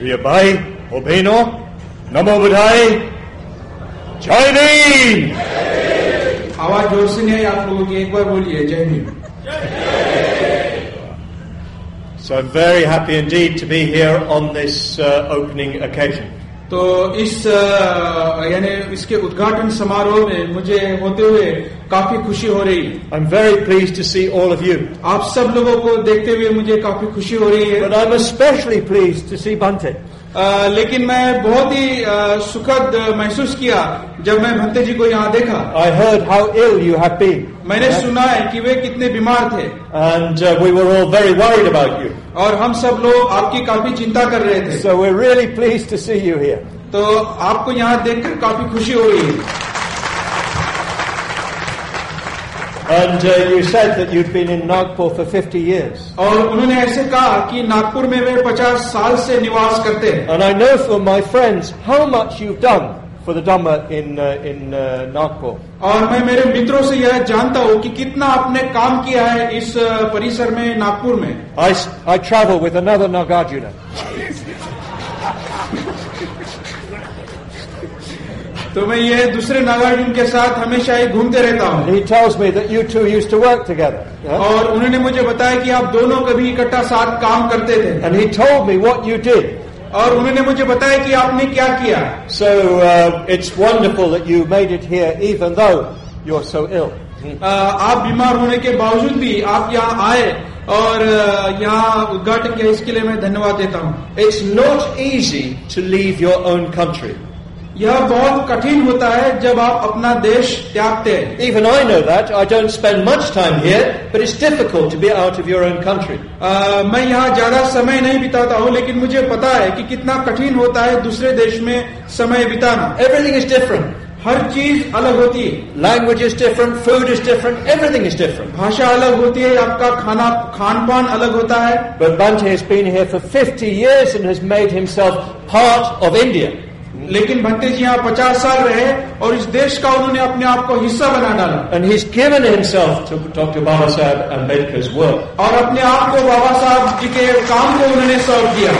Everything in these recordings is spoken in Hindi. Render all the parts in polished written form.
प्रिय भाई और बहनों, नमो बुद्धाय, जय भीम। आवाज जोर से नहीं आई आप लोगों की, एक बार बोलिए जय Bhim. So I'm very happy indeed to be here on this opening occasion. तो इस यानी इसके उद्घाटन समारोह में मुझे होते हुए काफी खुशी हो रही है। I'm very pleased to see all of you. आप सब लोगों को देखते हुए मुझे काफी खुशी हो रही है। But I'm especially pleased to see Bhante. लेकिन मैं बहुत ही सुखद महसूस किया जब मैं भंते जी को यहाँ देखा। I heard how ill you have been. मैंने सुना है कि वे कितने बीमार थे। And we were all very worried about you. और हम सब लोग आपकी काफी चिंता कर रहे थे। So we're really pleased to see you here. तो आपको यहाँ देखकर काफी खुशी हो रही है। And you said that you'd been in Nagpur for 50 years. और उन्होंने ऐसे कहा कि नागपुर में वे 50 साल से निवास करते हैं। And I know from my friends how much you've done for the Dhamma in Nagpur. और मैं मेरे मित्रों से यह जानता हूँ कि कितना आपने काम किया है इस परिसर में नागपुर में। I travel with another Nagarjuna. तो मैं ये दूसरे नागार्जुन के साथ हमेशा ही घूमते रहता हूँ। He tells me that you two used to work together. Yeah? और उन्होंने मुझे बताया कि आप दोनों कभी इकट्ठा साथ काम करते थे। And he told me what you did. और उन्होंने मुझे बताया कि आपने क्या किया। So it's wonderful that you made it here even though you're so ill. आप बीमार होने के बावजूद भी आप यहाँ आए और यहाँ उद्घाटन किया, इसके लिए मैं धन्यवाद देता हूँ। It's not easy to leave your own country. यह बहुत कठिन होता है जब आप अपना देश त्यागते हैं। Even I know that. I don't spend much time here, but it's difficult to be out of your own country. मैं यहाँ ज्यादा समय नहीं बिताता हूँ, लेकिन मुझे पता है कि कितना कठिन होता है दूसरे देश में समय बिताना। Everything is different. हर चीज अलग होती है। Language is different, food is different, everything is different. भाषा अलग होती है, आपका खान पान अलग होता है। But Bhante has been here for 50 years and has made himself part of India. लेकिन भंते जी यहाँ 50 साल रहे और इस देश का उन्होंने अपने आप को हिस्सा बना डाला। And he's given himself to Dr. Babasaheb Ambedkar's work. और अपने आप को बाबा साहब जी के काम को उन्होंने सौंप दिया।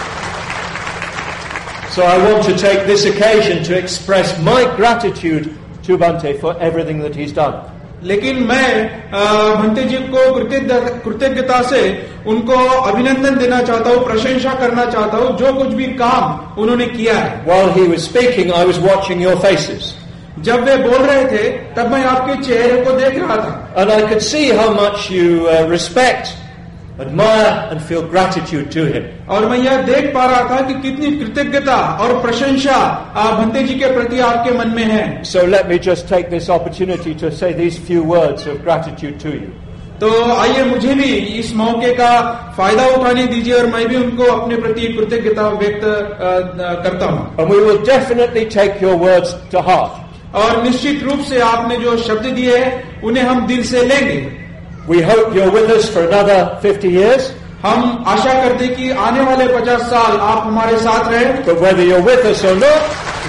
So I want to take this occasion to express my gratitude to Bhante for everything that he's done. लेकिन मैं भंते जी को कृतज्ञता से उनको अभिनंदन देना चाहता हूँ, प्रशंसा करना चाहता हूँ जो कुछ भी काम उन्होंने किया है। While he was speaking, I was watching your faces. जब वे बोल रहे थे तब मैं आपके चेहरे को देख रहा था। And I could see how much you respect, admire and feel gratitude to him. और मैं यह देख पा रहा था कि कितनी कृतज्ञता और प्रशंसा भंते जी के प्रति आपके मन में है। So let me just take this opportunity to say these few words of gratitude to you. तो आइए मुझे भी इस मौके का फायदा उठाने दीजिए और मैं भी उनको अपने प्रति कृतज्ञता व्यक्त करता हूँ। And we will definitely take your words to heart. और निश्चित रूप से आपने जो शब्द दिए हैं उन्हें हम दिल से लेंगे। We hope you're with us for another 50 years. हम आशा करते कि आने वाले 50 साल आप हमारे साथ रहें। But whether you're with us or not,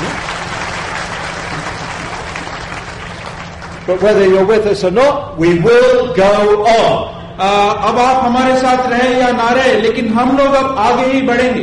we will go on. अब आप हमारे साथ रहें या ना रहें, लेकिन हम लोग अब आगे ही बढ़ेंगे।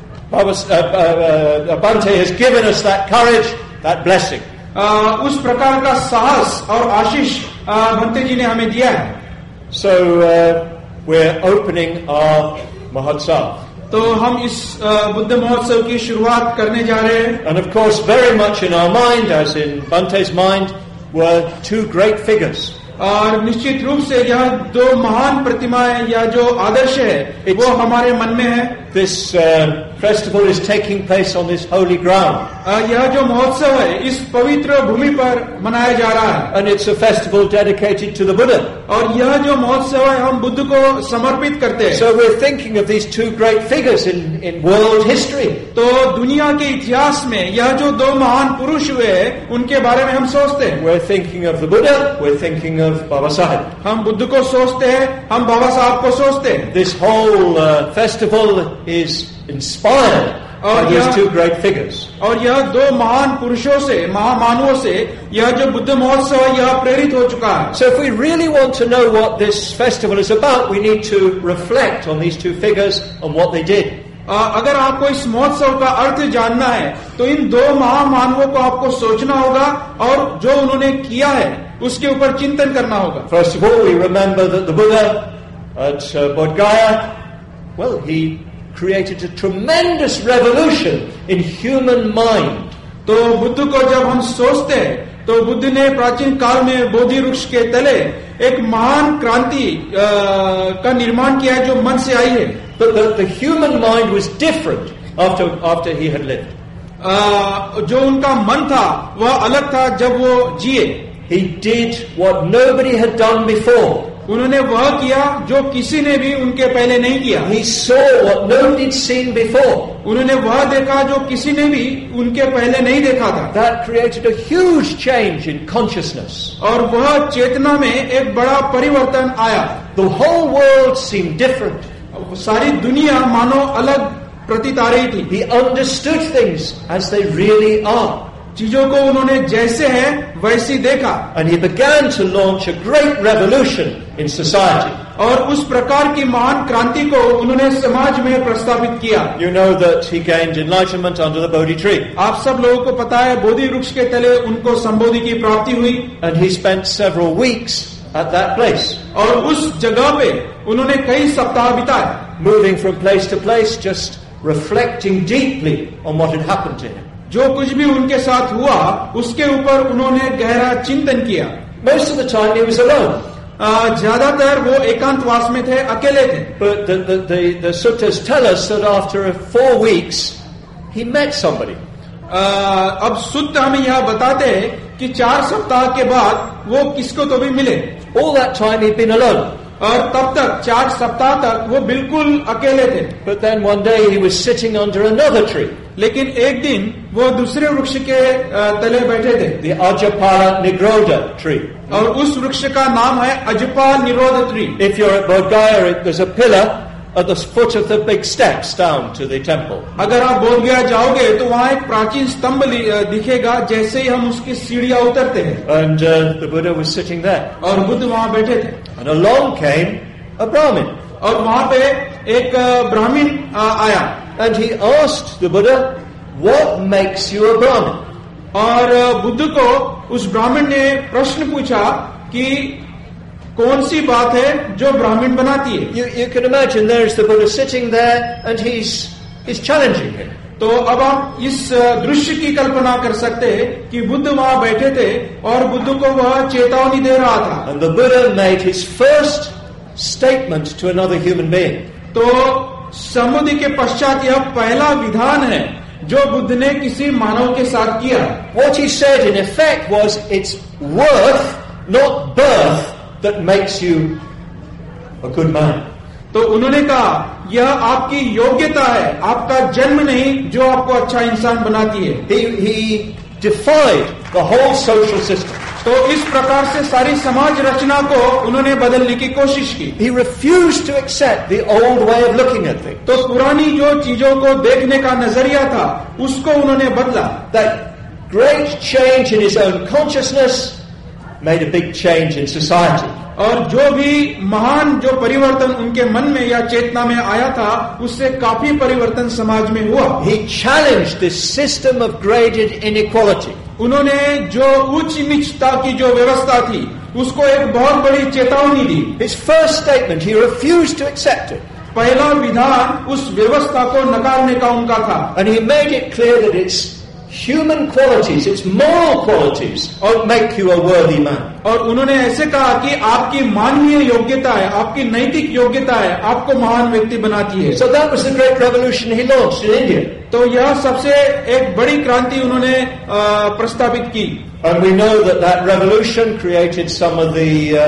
Bhante has given us that courage, that blessing. उस प्रकार का साहस और आशीष भंते जी ने हमें दिया है। So we're opening our Mahotsav. तो हम इस बुद्ध महोत्सव की शुरुआत करने जा रहे हैं। And of course, very much in our mind, as in Bhante's mind, were two great figures. और निश्चित रूप से यह दो महान प्रतिमाएं या जो आदर्श है वो हमारे मन में है। This festival is taking place on this holy ground. यह जो महोत्सव है इस पवित्र भूमि पर मनाया जा रहा है। And it's a festival dedicated to the Buddha. और यह जो महोत्सव है हम बुद्ध को समर्पित करते हैं। So we're thinking of these two great figures in world history. तो दुनिया के इतिहास में यह जो दो महान पुरुष हुए हैं उनके बारे में हम सोचते हैं। We're thinking of the Buddha, we're thinking of Babasaheb. हम बुद्ध को सोचते हैं, हम बाबा साहब को सोचते हैं। This whole festival is inspired by these two great figures. और यह दो महान पुरुषों से, महामानवों से यह जो बुद्ध महोत्सव है यह प्रेरित हो चुका है। So if we really want to know what this festival is about, we need to reflect on these two figures and what they did. अगर आपको इस महोत्सव का अर्थ जानना है तो इन दो महामानवों को आपको सोचना होगा और जो उन्होंने किया है उसके ऊपर चिंतन करना होगा. First of all, we remember that the Buddha at Bodh Gaya, well, he created a tremendous revolution in human mind. तो बुद्ध को जब हम सोचते हैं तो बुद्ध ने प्राचीन काल में बोधि वृक्ष के तले एक महान क्रांति का निर्माण किया है जो मन से आई है. But the human mind was different after he had lived. जो उनका मन था वह अलग था जब वो जिए. He did what nobody had done before. उन्होंने वह किया जो किसी ने भी उनके पहले नहीं किया. He saw what nobody had seen before. उन्होंने वह देखा जो किसी ने भी उनके पहले नहीं देखा था. That created a huge change in consciousness. और वह चेतना में एक बड़ा परिवर्तन आया. The whole world seemed different. सारी दुनिया मानो अलग प्रतीत आ रही थी. He understood things as they really are. चीजों को उन्होंने जैसे है वैसी देखा. And he began to launch a great revolution in society. और उस प्रकार की महान क्रांति को उन्होंने समाज में प्रस्तावित किया. You know that he gained enlightenment under the Bodhi tree. आप सब लोगों को पता है बोधि वृक्ष के तले उनको संबोधि की प्राप्ति हुई. And he spent several weeks at that place. और उस जगह पे उन्होंने कई सप्ताह बिताए. Moving from place to place, just reflecting deeply on what had happened to him. जो कुछ भी उनके साथ हुआ उसके ऊपर उन्होंने गहरा चिंतन किया. Most of the time he was alone. ज्यादातर वो एकांतवास में थे, अकेले थे. But the suttas tell us that after 4 weeks he met somebody. अब सुत्त हमें यह बताते हैं कि 4 सप्ताह के बाद वो किसको तो भी मिले. All that time he'd been alone. और तब तक 4 सप्ताह तक वो बिल्कुल अकेले थे. But then one day he was sitting under another tree. लेकिन एक दिन वो दूसरे वृक्ष के तले बैठे थे. The Ajapala Nirodha tree. और उस वृक्ष का नाम है Ajpal Nirodh tree. If you're at Bodh Gaya, there's a pillar at the foot of the big steps down to the temple. अगर आप बोध गया जाओगे तो वहाँ एक प्राचीन स्तंभ दिखेगा जैसे ही हम उसकी सीढ़ियाँ उतरते हैं. And the Buddha was sitting there. और बुद्ध वहाँ बैठे थे. And along came a Brahmin. और वहाँ पे एक ब्राह्मण आया. And he asked the Buddha, what makes you a Brahmin? और बुद्ध को उस ब्राह्मण ने प्रश्न पूछा कि कौन सी बात है जो ब्राह्मण बनाती है. You can imagine there's the Buddha sitting there and he's challenging him. तो अब आप इस दृश्य की कल्पना कर सकते हैं कि बुद्ध वहाँ बैठे थे और बुद्ध को वह चेतावनी दे रहा था. And the Buddha made his first statement to another human being. तो समुद्धि के पश्चात यह पहला विधान है जो बुद्ध ने किसी मानव के साथ किया. What he said in effect was, it's worth, not birth, that makes you a good man. तो उन्होंने कहा यह आपकी योग्यता है, आपका जन्म नहीं जो आपको अच्छा इंसान बनाती है. He defied the whole social system. तो इस प्रकार से सारी समाज रचना को उन्होंने बदलने की कोशिश की. He refused to accept the old way of looking at things. तो पुरानी जो चीजों को देखने का नजरिया था उसको उन्होंने बदला. That great change in his own consciousness made a big change in society. और जो भी महान जो परिवर्तन उनके मन में या चेतना में आया था उससे काफी परिवर्तन समाज में हुआ. He challenged this system of graded inequality. उन्होंने जो उच्च नीचता की जो व्यवस्था थी उसको एक बहुत बड़ी चेतावनी दी. His first statement, he refused to accept it. पहला विधान उस व्यवस्था को नकारने का उनका था. And he made it clear that it's human qualities, it's moral qualities that make you a worthy man. और उन्होंने ऐसे कहा कि आपकी मानवीय योग्यता है, आपकी नैतिक योग्यता है, आपको महान व्यक्ति बनाती है. So that was the great revolution he launched in India. तो यह सबसे एक बड़ी क्रांति उन्होंने प्रस्तावित की. And we know that revolution created some of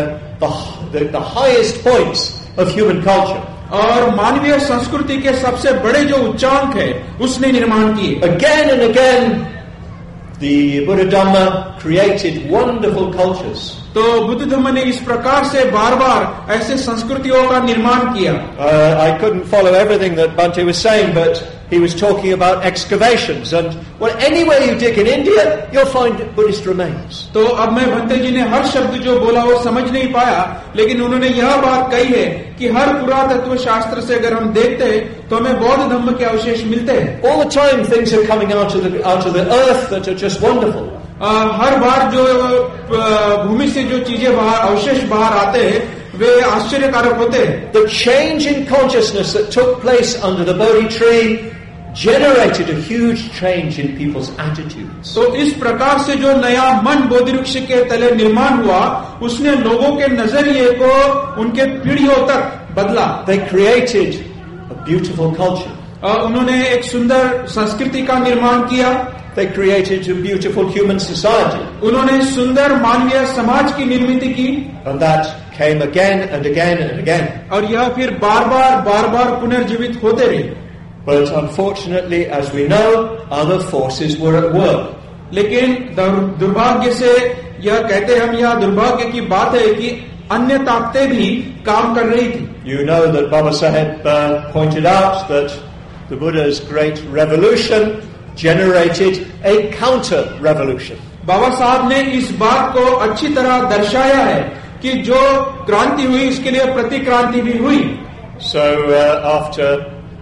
the highest points of human culture. और मानवीय संस्कृति के सबसे बड़े जो उच्चांक है उसने निर्माण किए. Again and again the Buddha Dhamma created wonderful cultures. तो बुद्ध धर्म ने इस प्रकार से बार बार ऐसे संस्कृतियों का निर्माण किया. I couldn't follow everything that Bhante was saying, but he was talking about excavations, and well, anywhere you dig in India, you'll find Buddhist remains. तो अब मैं भंते जी ने हर शब्द जो बोला वो समझ नहीं पाया, लेकिन उन्होंने यह बात कही है कि हर पुरातत्व शास्त्र से अगर हम देखते हैं तो हमें बौद्ध धम्म के अवशेष मिलते हैं। All the time things are coming out of the earth that are just wonderful. हर बार जो भूमि से जो चीजें बाहर अवशेष बाहर आते हैं वे आश्चर्यकारक होते हैं। The change in consciousness that took place under the Bodhi tree generated a huge change in people's attitudes. तो इस प्रकार से जो नया मन बोधि वृक्ष के तले निर्माण हुआ उसने लोगों के नजरिए को उनके पीढ़ियों तक बदला। They created a beautiful culture. उन्होंने एक सुंदर संस्कृति का निर्माण किया। They created a beautiful human society. उन्होंने सुंदर मानवीय समाज की निर्मित की। And that came again and again and again. और यह फिर बार बार पुनर्जीवित होते रहे। But unfortunately, as we know, other forces were at work. लेकिन दुर्भाग्य से यह कहते हम यह दुर्भाग्य की बात है कि अन्य ताकतें भी काम कर रही थी। You know that Baba Saheb pointed out that the Buddha's great revolution generated a counter-revolution. बाबा साहब ने इस बात को अच्छी तरह दर्शाया है कि जो क्रांति हुई इसके लिए प्रतिक्रांति भी हुई। So after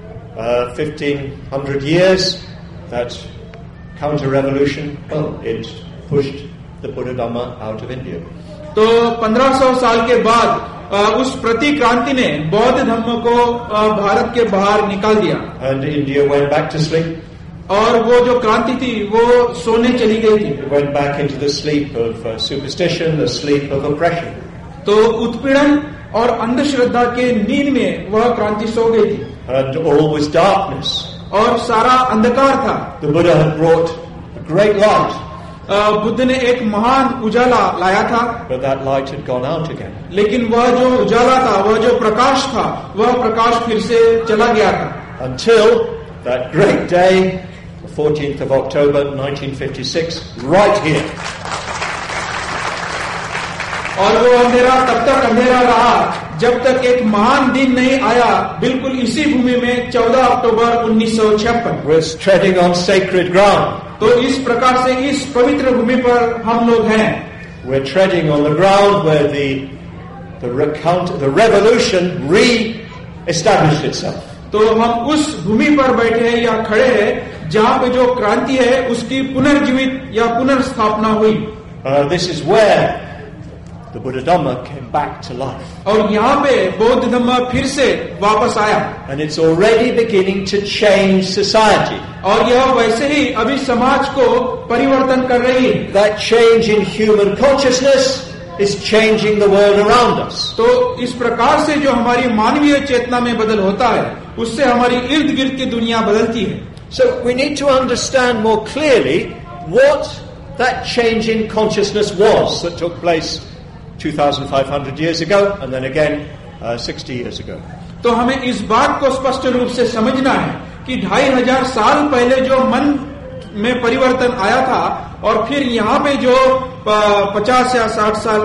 1500 years, that counter-revolution, well, it pushed the Buddha Dhamma out of India. तो 1500 साल के बाद उस प्रतिक्रांति ने बौद्ध धम्म को भारत के बाहर निकाल दिया। And India went back to sleep. और वो जो क्रांति थी वो सोने चली गई थी। It went back into the sleep of superstition, the sleep of oppression. तो उत्पीड़न और अंधश्रद्धा के नींद में वह क्रांति सो गई थी। And all was darkness. और सारा अंधकार था। The Buddha had brought a great light. Buddha ने एक महान उजाला लाया था। But that light had gone out again. लेकिन वह जो उजाला था, वह जो प्रकाश था, वह प्रकाश फिर से चला गया था। Until that great day, the 14th of October 1956, right here. और वो अंधेरा तब तक अंधेरा रहा जब तक एक महान दिन नहीं आया, बिल्कुल इसी भूमि में 14 अक्टूबर 1956। We're treading on sacred ground. तो इस प्रकार से इस पवित्र भूमि पर हम लोग हैं। We're treading on the ground where the revolution re-established itself. तो हम उस भूमि पर बैठे या खड़े हैं जहाँ पे जो क्रांति है उसकी पुनर्जीवित या पुनर्स्थापना हुई। This is where the Buddha Dhamma came back to life. और यहाँ पे बौद्ध धम्म फिर से वापस आया। And it's already beginning to change society. और यह वैसे ही अभी समाज को परिवर्तन कर रही है। That change in human consciousness is changing the world around us. तो इस प्रकार से जो हमारी मानवीय चेतना में बदल होता है उससे हमारी इर्द गिर्द की दुनिया बदलती है। So we need to understand more clearly what that change in consciousness was that took place 2,500 years ago and then again 60 years ago. तो हमें इस बात को स्पष्ट रूप से समझना है कि 2500 साल पहले जो मन में परिवर्तन आया था और फिर यहाँ पे जो 50 या 60 साल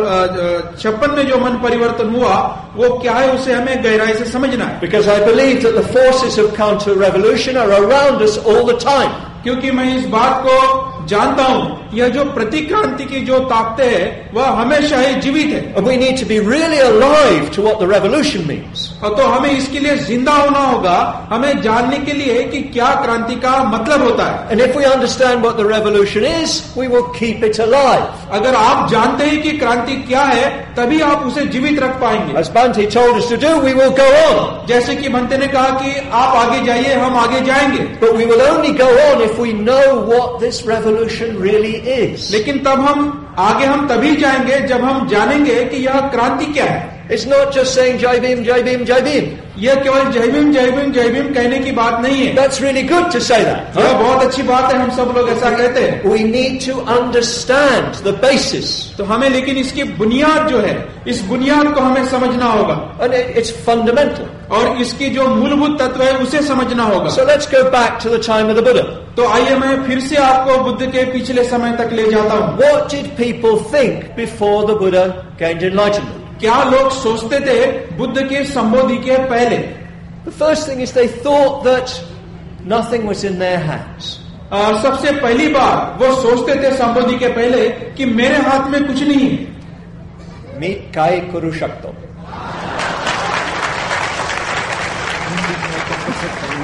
56 में जो मन परिवर्तन हुआ वो क्या है उसे हमें गहराई से समझना है। Because I believe that the forces of counter-revolution are around us all the time. क्योंकि मैं इस बात को जानता हूँ यह जो प्रतिक्रांति की जो ताकतें है वह हमेशा ही जीवित है। And we need to be really alive to what the revolution means. तो हमें इसके लिए जिंदा होना होगा, हमें जानने के लिए कि क्या क्रांति का मतलब होता है। And if we understand what the revolution is, we will keep it alive. अगर आप जानते हैं कि क्रांति क्या है तभी आप उसे जीवित रख पाएंगे। As Bhante told us to do, we will go on. जैसे कि भंते ने कहा कि आप आगे जाइए, हम आगे जाएंगे। But we will only go on if we know what this revolution really is. लेकिन तब हम तभी जाएंगे जब हम जानेंगे कि यह क्रांति क्या है। It's not just saying Jai Bhim, Jai Bhim, Jai Bhim. यह केवल जय भीम जय भीम जय भीम कहने की बात नहीं है। That's really good to say that. यह बहुत अच्छी बात है, हम सब लोग ऐसा कहते हैं। We need to understand the basis. तो हमें लेकिन इसकी बुनियाद जो है, इस बुनियाद को हमें समझना होगा। And it's fundamental. और इसकी जो मूलभूत तत्व है उसे समझना होगा। So let's go back to the time of the Buddha. तो आइए मैं फिर से आपको बुद्ध के पिछले समय तक ले जाता हूँ। What did people think before the Buddha gained enlightenment? क्या लोग सोचते थे बुद्ध के संबोधि के पहले? The first thing is they thought that nothing was in their hands. सबसे पहली बार वो सोचते थे संबोधि के पहले कि मेरे हाथ में कुछ नहीं है। मी काय करू शकतो.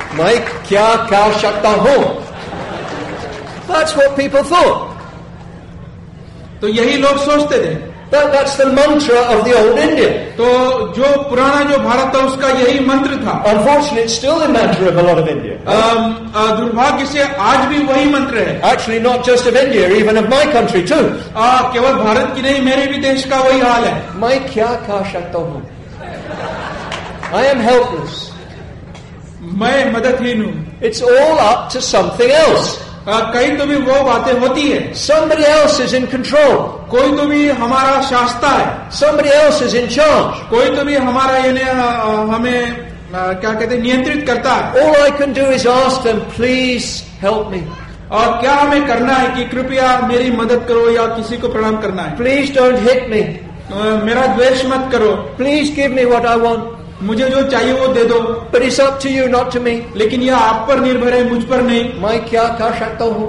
मैं क्या कर सकता हूं? That's what people thought. तो यही लोग सोचते थे. That's the mantra of the old India. तो जो पुराना जो भारत था उसका यही मंत्र था. Unfortunately, it's still the mantra of a lot of India. दुर्भाग्य से आज भी वही मंत्र है. Actually, not just of India, even of my country too. केवल भारत की नहीं, मेरे भी देश का वही हाल है. मैं क्या कर सकता हूं? I am helpless. मैं मददहीन हूं. It's all up to something else. कहीं तो भी वो बातें होती है. Somebody else is in control. कोई तो भी हमारा शास्ता है. Somebody else is in charge. कोई तो भी हमारा यानी हमें क्या कहते हैं नियंत्रित करता है. All I can do is ask them, please help me. और क्या हमें करना है कि कृपया मेरी मदद करो या किसी को प्रणाम करना है. Please don't hit me. मेरा द्वेष मत करो. Please give me what I want. मुझे जो चाहिए वो दे दो. But it's up to you, not to me. लेकिन यह आप पर निर्भर है, मुझ पर नहीं. मैं क्या कर सकता हूं?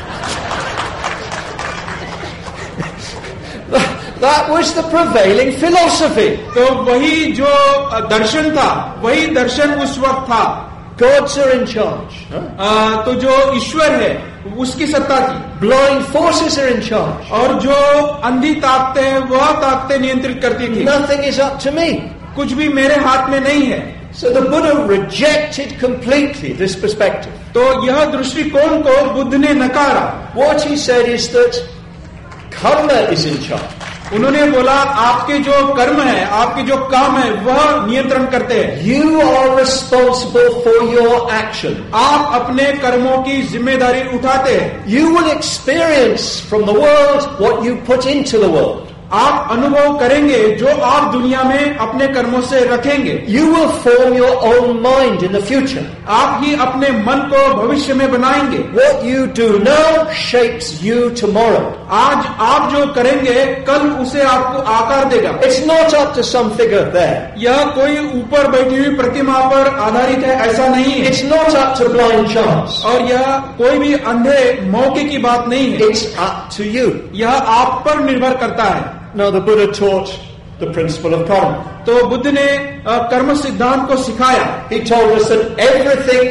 That was the prevailing philosophy. तो वही जो दर्शन था, वही दर्शन उस वक्त था. Gods are in charge. तो जो ईश्वर है उसकी सत्ता थी. Blind forces are in charge. और जो अंधी ताकतें हैं वह ताकतें नियंत्रित करती थी. Nothing is up to me. कुछ भी मेरे हाथ में नहीं है. So the Buddha rejected completely this perspective. तो यह दृष्टिकोण को बुद्ध ने नकारा. What he said is that karma is in charge. उन्होंने बोला आपके जो कर्म है, आपके जो काम है वह नियंत्रण करते हैं. You are responsible for your action. आप अपने कर्मों की जिम्मेदारी उठाते हैं. You will experience from the world what you put into the world. आप अनुभव करेंगे जो आप दुनिया में अपने कर्मों से रखेंगे. You will form your own mind in the future. आप ही अपने मन को भविष्य में बनाएंगे. What you do now shapes you tomorrow. आज आप जो करेंगे कल उसे आपको आकार देगा. It's not up to some figure there. यह कोई ऊपर बैठी हुई प्रतिमा पर आधारित है, ऐसा नहीं है. It's not up to blind chance. और यह कोई भी अंधे मौके की बात नहीं है. It's up to you. यह आप पर निर्भर करता है. Now the Buddha taught the principle of karma. तो बुद्ध ने कर्म सिद्धांत को सिखाया. He told us that everything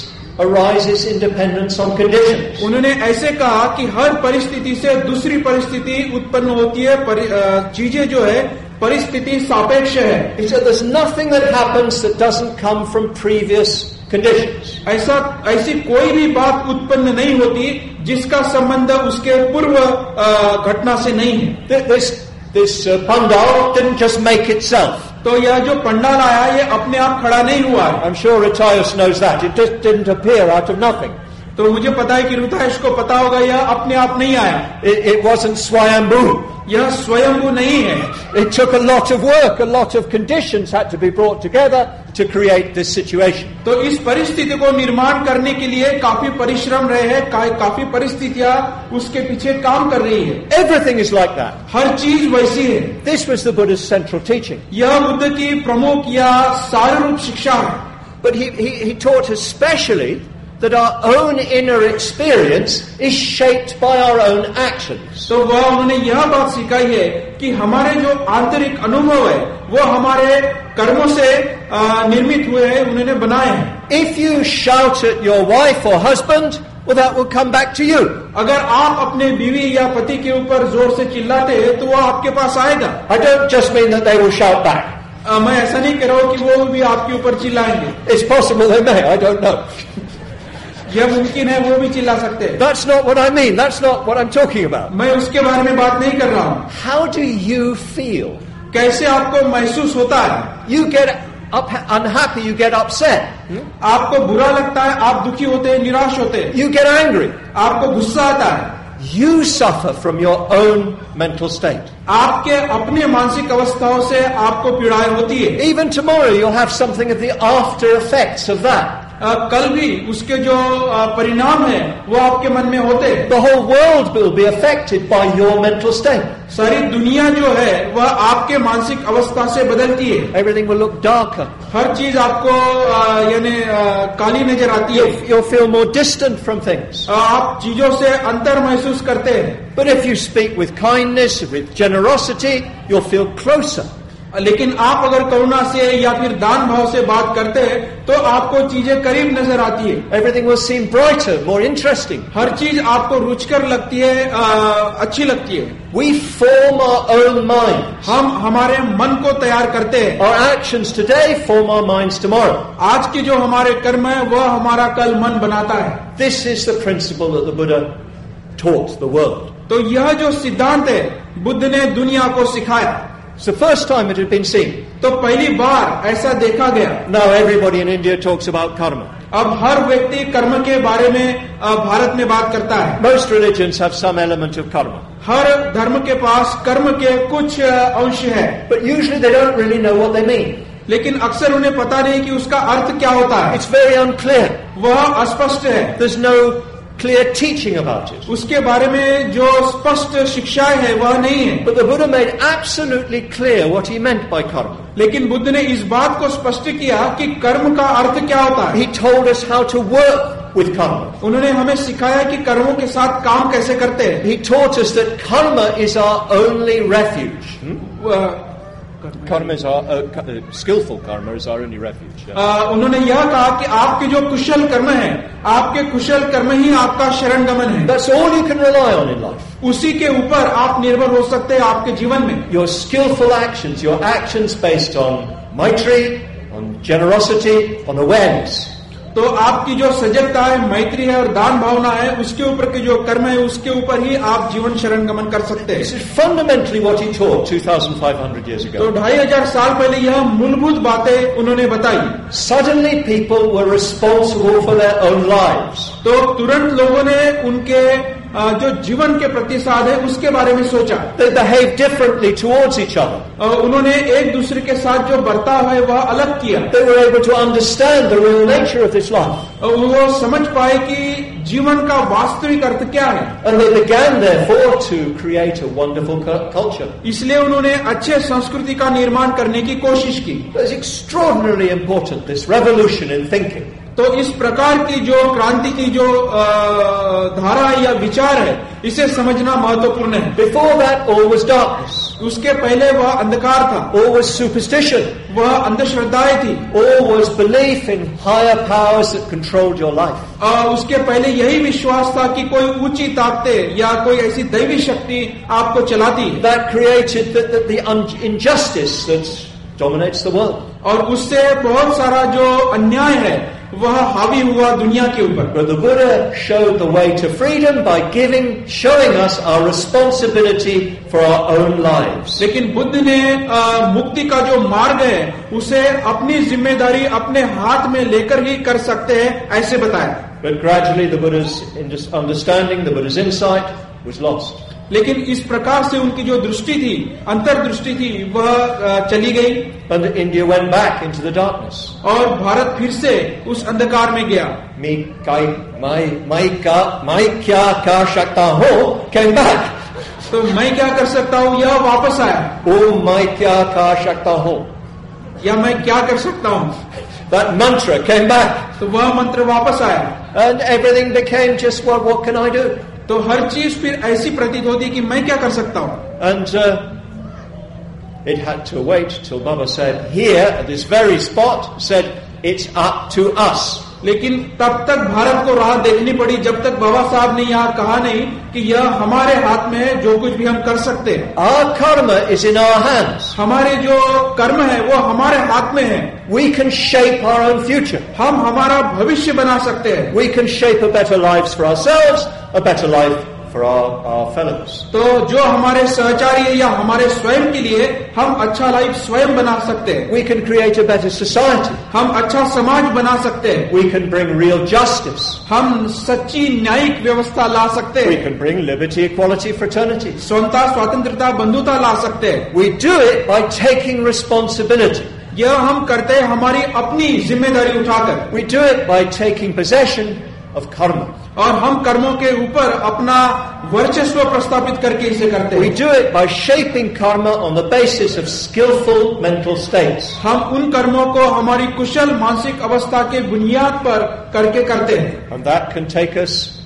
arises in dependence on conditions. उन्होंने ऐसे कहा कि हर परिस्थिति से दूसरी परिस्थिति उत्पन्न होती है. चीजें जो है परिस्थिति सापेक्ष है. He said there's nothing that happens that doesn't come from previous conditions. ऐसी कोई भी बात उत्पन्न नहीं होती जिसका संबंध उसके पूर्व घटना से नहीं है. This pandal didn't just make itself. तो यह जो पंडाल आया ये अपने आप खड़ा नहीं हुआ है. I'm sure Ratius knows that. It just didn't appear out of nothing. तो मुझे पता है कि रुताइश को पता होगा यह अपने आप नहीं आया. It wasn't swayambhu. यह स्वयंभू नहीं है. It took a lot of work, a lot of conditions had to be brought together to create this situation. तो इस परिस्थिति को निर्माण करने के लिए काफी परिश्रम रहे हैं, काफी परिस्थितियां उसके पीछे काम कर रही है. Everything is like that. हर चीज वैसी है. This was the Buddha's central teaching. यह बुद्ध की प्रमुख या साररूप शिक्षा है. But he taught especially that our own inner experience is shaped by our own actions. तो वह उन्होंने यह बात सिखाई है कि हमारे जो आंतरिक अनुभव है वो हमारे कर्मों से निर्मित हुए हैं, उन्होंने बनाए हैं. If you shout at your wife or husband, well, that will come back to you. अगर आप अपने बीवी या पति के ऊपर जोर से चिल्लाते हैं तो वह आपके पास आएगा. I don't just mean that they will shout back. मैं ऐसा नहीं कह रहा हूँ कि वो भी आपके ऊपर चिल्लाएंगे. It's possible they may, I don't know. यह मुमकिन है वो भी चिल्ला सकते हैं. That's not what I mean. That's not what I'm talking about. मैं उसके बारे में बात नहीं कर रहा हूँ. How do you feel? कैसे आपको महसूस होता है? You get unhappy, you get upset. आपको बुरा लगता है, आप दुखी होते हैं, निराश होते हैं. You get angry. आपको गुस्सा आता है. You suffer from your own mental state. आपके अपने मानसिक अवस्थाओं से आपको पीड़ाएं होती है. Even tomorrow you'll have something of the after effects of that. कल भी उसके जो परिणाम है वो आपके मन में होते हैं. The whole world will be affected by your mental state. सारी दुनिया जो है वह आपके मानसिक अवस्था से बदलती है. Everything will look darker. हर चीज आपको यानी काली नजर आती है. You'll feel more distant from things. आप चीजों से अंतर महसूस करते हैं. But if you speak with kindness, with generosity, you'll feel closer. लेकिन आप अगर करुणा से या फिर दान भाव से बात करते हैं तो आपको चीजें करीब नजर आती है. Everything will seem brighter, more interesting. हर चीज आपको रुचकर लगती है, अच्छी लगती है. We form our own minds. हम हमारे मन को तैयार करते हैं. Our actions today form our minds tomorrow. आज के जो हमारे कर्म है वह हमारा कल मन बनाता है. This is the principle that the Buddha taught the world. तो यह जो सिद्धांत है बुद्ध ने दुनिया को सिखाया. It's the first time it had been seen. तो पहली बार ऐसा देखा गया. Now everybody in India talks about karma. अब हर व्यक्ति कर्म के बारे में भारत में बात करता है. Most religions have some element of karma. हर धर्म के पास कर्म के कुछ अंश है. But usually they don't really know what they mean. लेकिन अक्सर उन्हें पता नहीं कि उसका अर्थ क्या होता है. It's very unclear. वह अस्पष्ट है. There's no clear teaching about it. उसके बारे में जो स्पष्ट शिक्षाएं है वह नहीं है. But the Buddha made absolutely clear what he meant by karma. लेकिन बुद्ध ने इस बात को स्पष्ट किया कि कर्म का अर्थ क्या होता है. He told us how to work with karma. उन्होंने हमें सिखाया कि कर्मों के साथ काम कैसे करते हैं. He taught us that karma is our only refuge. Karma is our skillful karma is our only refuge. उन्होंने यह कहा कि आपके जो कुशल कर्म है, आपके कुशल कर्म ही आपका शरणगमन है. That's all you can rely on in life. उसी के ऊपर आप निर्भर हो सकते हैं आपके जीवन में. Your skillful actions, your actions based on maitri, on generosity, on awareness. तो आपकी जो सजगता है, मैत्री है और दान भावना है, उसके ऊपर के जो कर्म है उसके ऊपर ही आप जीवन शरण गमन कर सकते हैं. This is fundamentally what he taught 2,500 years ago. तो 2500 साल पहले यह मूलभूत बातें उन्होंने बताई. Suddenly people were responsible for their own lives. तो तुरंत लोगों ने उनके जो जीवन के प्रतिसाद है उसके बारे में सोचा. They behaved differently towards each other. उन्होंने एक दूसरे के साथ जो बर्ताव है वह अलग किया. They were able to understand the real nature of this life. वो समझ पाए कि जीवन का वास्तविक अर्थ क्या है. And they began therefore to create a wonderful culture. इसलिए उन्होंने अच्छे संस्कृति का निर्माण करने की कोशिश की. It's extraordinarily important, this revolution in thinking. तो इस प्रकार की जो क्रांति की जो धारा या विचार है इसे समझना महत्वपूर्ण है. Before that all was darkness. उसके पहले वह अंधकार था. All was superstition. वह अंधश्रद्धाएं थी. All was belief in higher powers that controlled your life. उसके पहले यही विश्वास था कि कोई ऊंची ताकतें या कोई ऐसी दैवी शक्ति आपको चलाती है. That created the injustice that dominates the world. और उससे बहुत सारा जो अन्याय है वह हावी हुआ दुनिया के ऊपर. But the Buddha showed the way to freedom by showing us our responsibility for our own lives. लेकिन बुद्ध ने मुक्ति का जो मार्ग है उसे अपनी जिम्मेदारी अपने हाथ में लेकर ही कर सकते हैं ऐसे बताया. But gradually the Buddha's understanding, the Buddha's insight was lost. लेकिन इस प्रकार से उनकी जो दृष्टि थी, अंतर्दृष्टि थी, वह चली गई. And India went back into the darkness. और भारत फिर से उस अंधकार में गया. मैं क्या कर सकता हूँ came back. तो मैं क्या कर सकता हूँ यह वापस आया. ओ मैं क्या कर सकता हूँ या मैं क्या कर सकता हूँ. That mantra came back. तो वह मंत्र वापस आया. And everything became just what can I do? तो हर चीज फिर ऐसी प्रतीत होती कि मैं क्या कर सकता हूँ. And it had to wait till Baba said here at this very spot said it's up to us. लेकिन तब तक भारत को राह देखनी पड़ी जब तक बाबा साहब ने यहाँ कहा नहीं कि यह हमारे हाथ में है, जो कुछ भी हम कर सकते हैं. Our karma is in our hands. हमारे जो कर्म है वो हमारे हाथ में है. We can shape our own future. हम हमारा भविष्य बना सकते हैं. We can shape a better lives for ourselves, a better life for our fellows. तो जो हमारे सहचारी है या हमारे स्वयं के लिए हम अच्छा लाइफ स्वयं बना सकते हैं. We can create a better society. हम अच्छा समाज बना सकते हैं. We can bring real justice. हम सच्ची न्यायिक व्यवस्था ला सकते हैं. We can bring liberty, equality, fraternity. स्वतंत्रता, स्वातंत्रता, बंधुता ला सकते हैं. We do it by taking responsibility. यह हम करते हैं हमारी अपनी जिम्मेदारी उठाकर. We do it by taking possession of karma. और हम कर्मों के ऊपर अपना वर्चस्व प्रस्थापित करके इसे करते हैं. We do it by shaping karma on the basis of skillful mental states. हम उन कर्मों को हमारी कुशल मानसिक अवस्था के बुनियाद पर करके करते हैं. And that can take us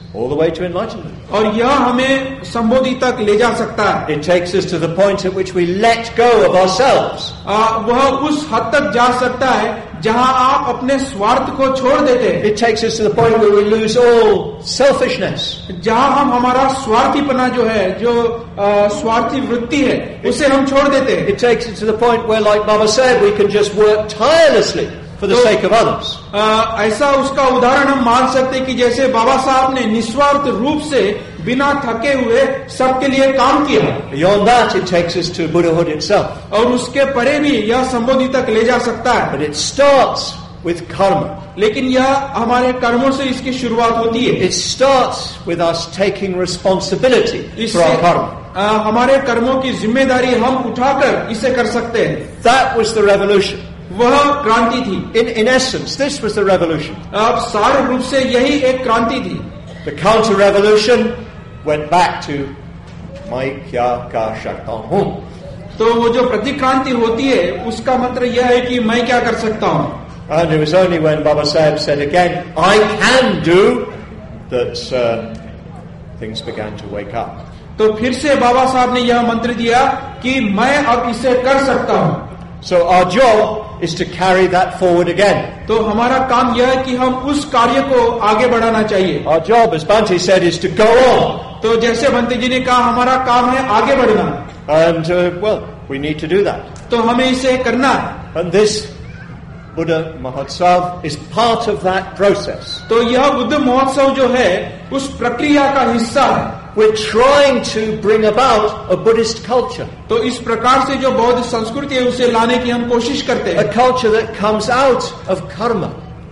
all the way to enlightenment. और यह हमें संबोधि तक ले जा सकता है। It takes us to the point at which we let go of ourselves. वह उस हद तक जा सकता है जहां आप अपने स्वार्थ को छोड़ देते हैं। It takes us to the point where we lose all selfishness. जहां हम हमारा स्वार्थीपना जो है, जो स्वार्थी वृत्ति है, उसे हम छोड़ देते हैं। It takes us to the point where, like Baba said, we can just work tirelessly for the sake of others. ऐसा उसका उदाहरण हम मान सकते हैं कि जैसे बाबा साहब ने निस्वार्थ रूप से बिना थके हुए सबके लिए काम किया। Beyond that, it takes us to Buddhahood itself. और उसके परे भी यह संबोधि तक ले जा सकता है। But it starts with karma. लेकिन यह हमारे कर्मों से इसकी शुरुआत होती है। It starts with us taking responsibility for our karma. हमारे कर्मों की जिम्मेदारी हम उठाकर इसे कर सकते हैं। That was the revolution. वह क्रांति थी। In essence, this was the revolution. अब सार रूप से यही एक क्रांति थी। The counter-revolution went back to मैं क्या कर सकता हूँ. तो वो जो प्रतिक्रांति होती है उसका मंत्र यह है कि मैं क्या कर सकता हूँ। And it was only when Baba Sahib said again, I can do, that things began to wake up. तो फिर से बाबा साहब ने यह मंत्र दिया कि मैं अब इसे कर सकता हूँ। So our job is to carry that forward again. तो हमारा काम यह है कि हम उस कार्य को आगे बढ़ाना चाहिए। Our job, as Bhante said, is to go on. तो जैसे भंते जी ने कहा, हमारा काम है आगे बढ़ना। And well, we need to do that. तो हमें इसे करना है। And this Buddha Mahotsav is part of that process. तो यह बुद्ध महोत्सव जो है उस प्रक्रिया का हिस्सा है। We're trying to bring about a Buddhist culture. तो इस प्रकार से जो बौद्ध संस्कृति है उसे लाने की हम कोशिश करते हैं। A culture that comes out of karma.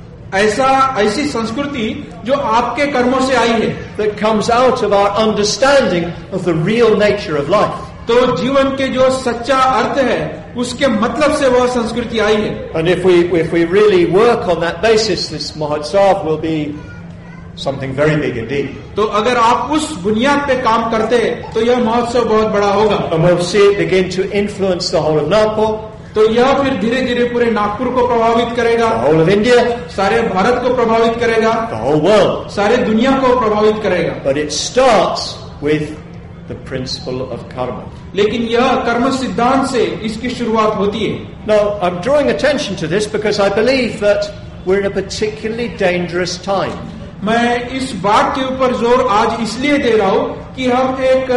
ऐसी संस्कृति जो आपके कर्मों से आई है। That comes out of our understanding of the real nature of life. तो जीवन के जो सच्चा अर्थ है उसके मतलब से वह संस्कृति आई है। And if we really work on that basis, this Mahotsav will be something very big indeed. तो अगर आप उस बुनियाद पे काम करते हैं तो यह महोत्सव बहुत बड़ा होगा। And we'll see it begin to influence the whole of Nagpur. तो यह फिर धीरे धीरे पूरे नागपुर को प्रभावित करेगा, the whole of India, सारे भारत को प्रभावित करेगा, the whole world, सारे दुनिया को प्रभावित करेगा। But it starts with the principle of karma. लेकिन यह कर्म सिद्धांत से इसकी शुरुआत होती है। Now, I'm drawing attention to this because I believe that we're in a particularly dangerous time. मैं इस बात के ऊपर जोर आज इसलिए दे रहा हूँ कि हम एक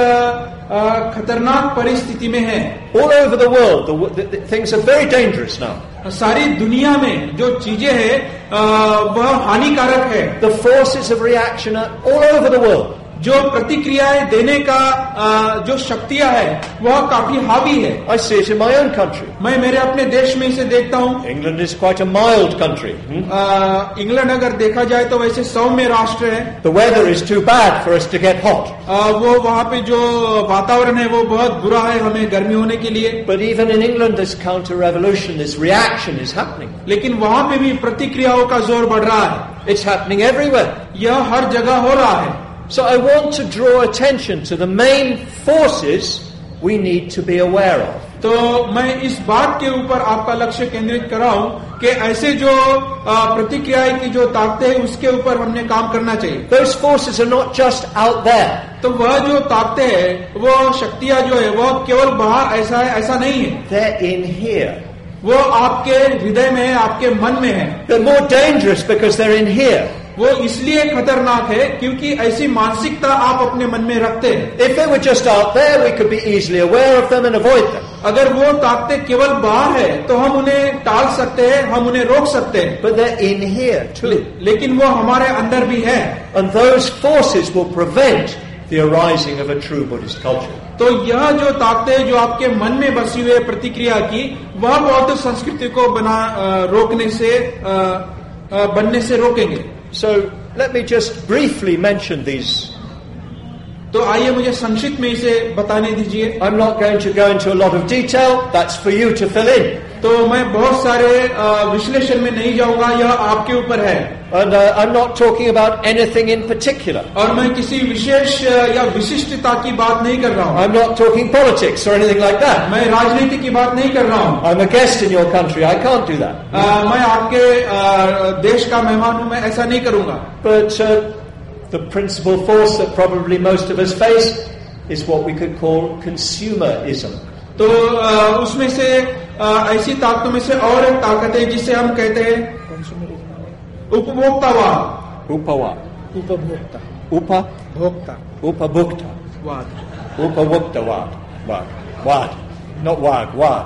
खतरनाक परिस्थिति में हैं। All over the world, the things are very dangerous now. सारी दुनिया में जो चीजें हैं वह हानिकारक है। The forces of reaction are all over the world. जो प्रतिक्रियाएं देने का जो शक्तियां है वह काफी हावी है। I see it in my own country. मैं मेरे अपने देश में इसे देखता हूँ। England is quite a mild country. England अगर देखा जाए तो वैसे सौम्य राष्ट्र है। The weather is too bad for us to get hot. वो वहाँ पे जो वातावरण है वो बहुत बुरा है हमें गर्मी होने के लिए। But even in England, this counter-revolution, this reaction is happening. लेकिन वहाँ पे भी प्रतिक्रियाओं का जोर बढ़ रहा है। It's happening everywhere. यह हर जगह हो रहा है। So I want to draw attention to the main forces we need to be aware of. तो मैं इस बात के ऊपर आपका लक्ष्य केंद्रित कर रहा हूँ कि ऐसे जो प्रतिक्रियाएं की जो ताकतें हैं उसके ऊपर हमने काम करना चाहिए। Those forces are not just out there. तो वह जो ताकतें हैं, वो शक्तियां जो है, वह केवल बाहर ऐसा नहीं है। They're in here. वो आपके हृदय में है, आपके मन में है। They're more dangerous because they're in here. वो इसलिए खतरनाक है क्योंकि ऐसी मानसिकता आप अपने मन में रखते हैं। If they were just out there, we could be easily aware of them and avoid them. अगर वो ताकतें केवल बाहर है तो हम उन्हें टाल सकते हैं, हम उन्हें रोक सकते हैं। But they're in here too. लेकिन वो हमारे अंदर भी है। And those forces will prevent the arising of a true Buddhist culture. तो यह जो ताकतें जो आपके मन में बसी हुई प्रतिक्रिया की, वह बौद्ध संस्कृति को बनने से रोकेंगे। So let me just briefly mention these. तो आइए मुझे संक्षिप्त में इसे बताने दीजिए। I'm not going to go into a lot of detail. That's for you to fill in. तो मैं बहुत सारे विश्लेषण में नहीं जाऊंगा, यह आपके ऊपर है। And I'm not talking about anything in particular. और मैं किसी विशेष या विशिष्टता की बात नहीं कर रहा हूँ। I'm not talking politics or anything like that. मैं राजनीति की बात नहीं कर रहा हूँ। I'm a guest in your country. I can't do that. मैं आपके देश का मेहमान हूँ, मैं ऐसा नहीं करूँगा। But the principal force that probably most of us face is what we could call consumerism. तो उसमें से ऐसी ताकतों में से और एक ताकत है जिसे हम कहते हैं उपभोक्तावाद. Upavokta. भोक्ता. Upabhukta. वाद. Upavoktawad. Wad. Not wag. Wad.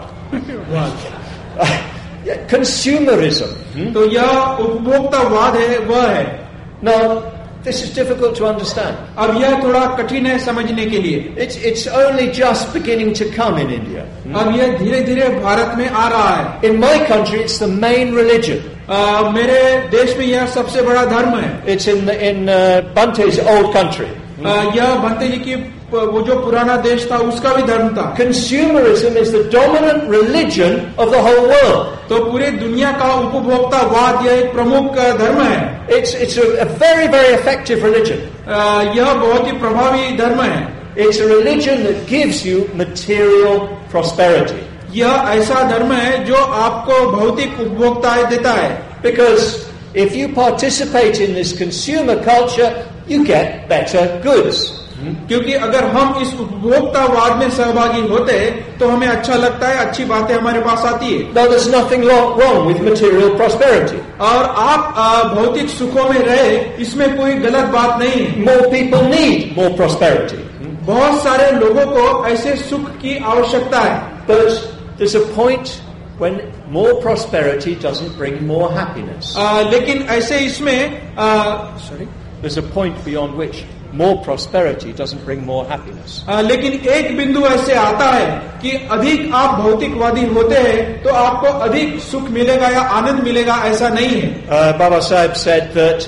Consumerism. तो यह उपभोक्तावाद है, वह है. Now, this is difficult to understand. अब यह थोड़ा कठिन है समझने के लिए. It's only just beginning to come in India. अब यह धीरे धीरे भारत में आ रहा है. In my country, it's the main religion. मेरे देश में यह सबसे बड़ा धर्म है. It's in Bante's old country. यह भंते जी की वो जो पुराना देश था उसका भी धर्म था. Consumerism is the dominant religion of the whole world. तो पूरी दुनिया का उपभोक्तावाद यह एक प्रमुख धर्म है. It's a very, very effective religion. यह बहुत ही प्रभावी धर्म है. It's a religion that gives you material prosperity. यह ऐसा धर्म है जो आपको भौतिक उपभोक्ताएं देता है. Because if you participate in this consumer culture, you get better goods. क्योंकि अगर हम इस उपभोक्तावाद में सहभागी होते हैं तो हमें अच्छा लगता है, अच्छी बातें हमारे पास आती है. Now there's nothing wrong with material prosperity. और आप भौतिक सुखों में रहे, इसमें कोई गलत बात नहीं है. More people need more prosperity. बहुत सारे लोगों को ऐसे सुख की आवश्यकता है. But there's a point when more prosperity doesn't bring more happiness. लेकिन ऐसे इसमें There's a point beyond which more prosperity doesn't bring more happiness. लेकिन एक बिंदु ऐसे आता है कि अधिक आप भौतिकवादी होते हैं तो आपको अधिक सुख मिलेगा या आनंद मिलेगा, ऐसा नहीं है. Baba Sahib said that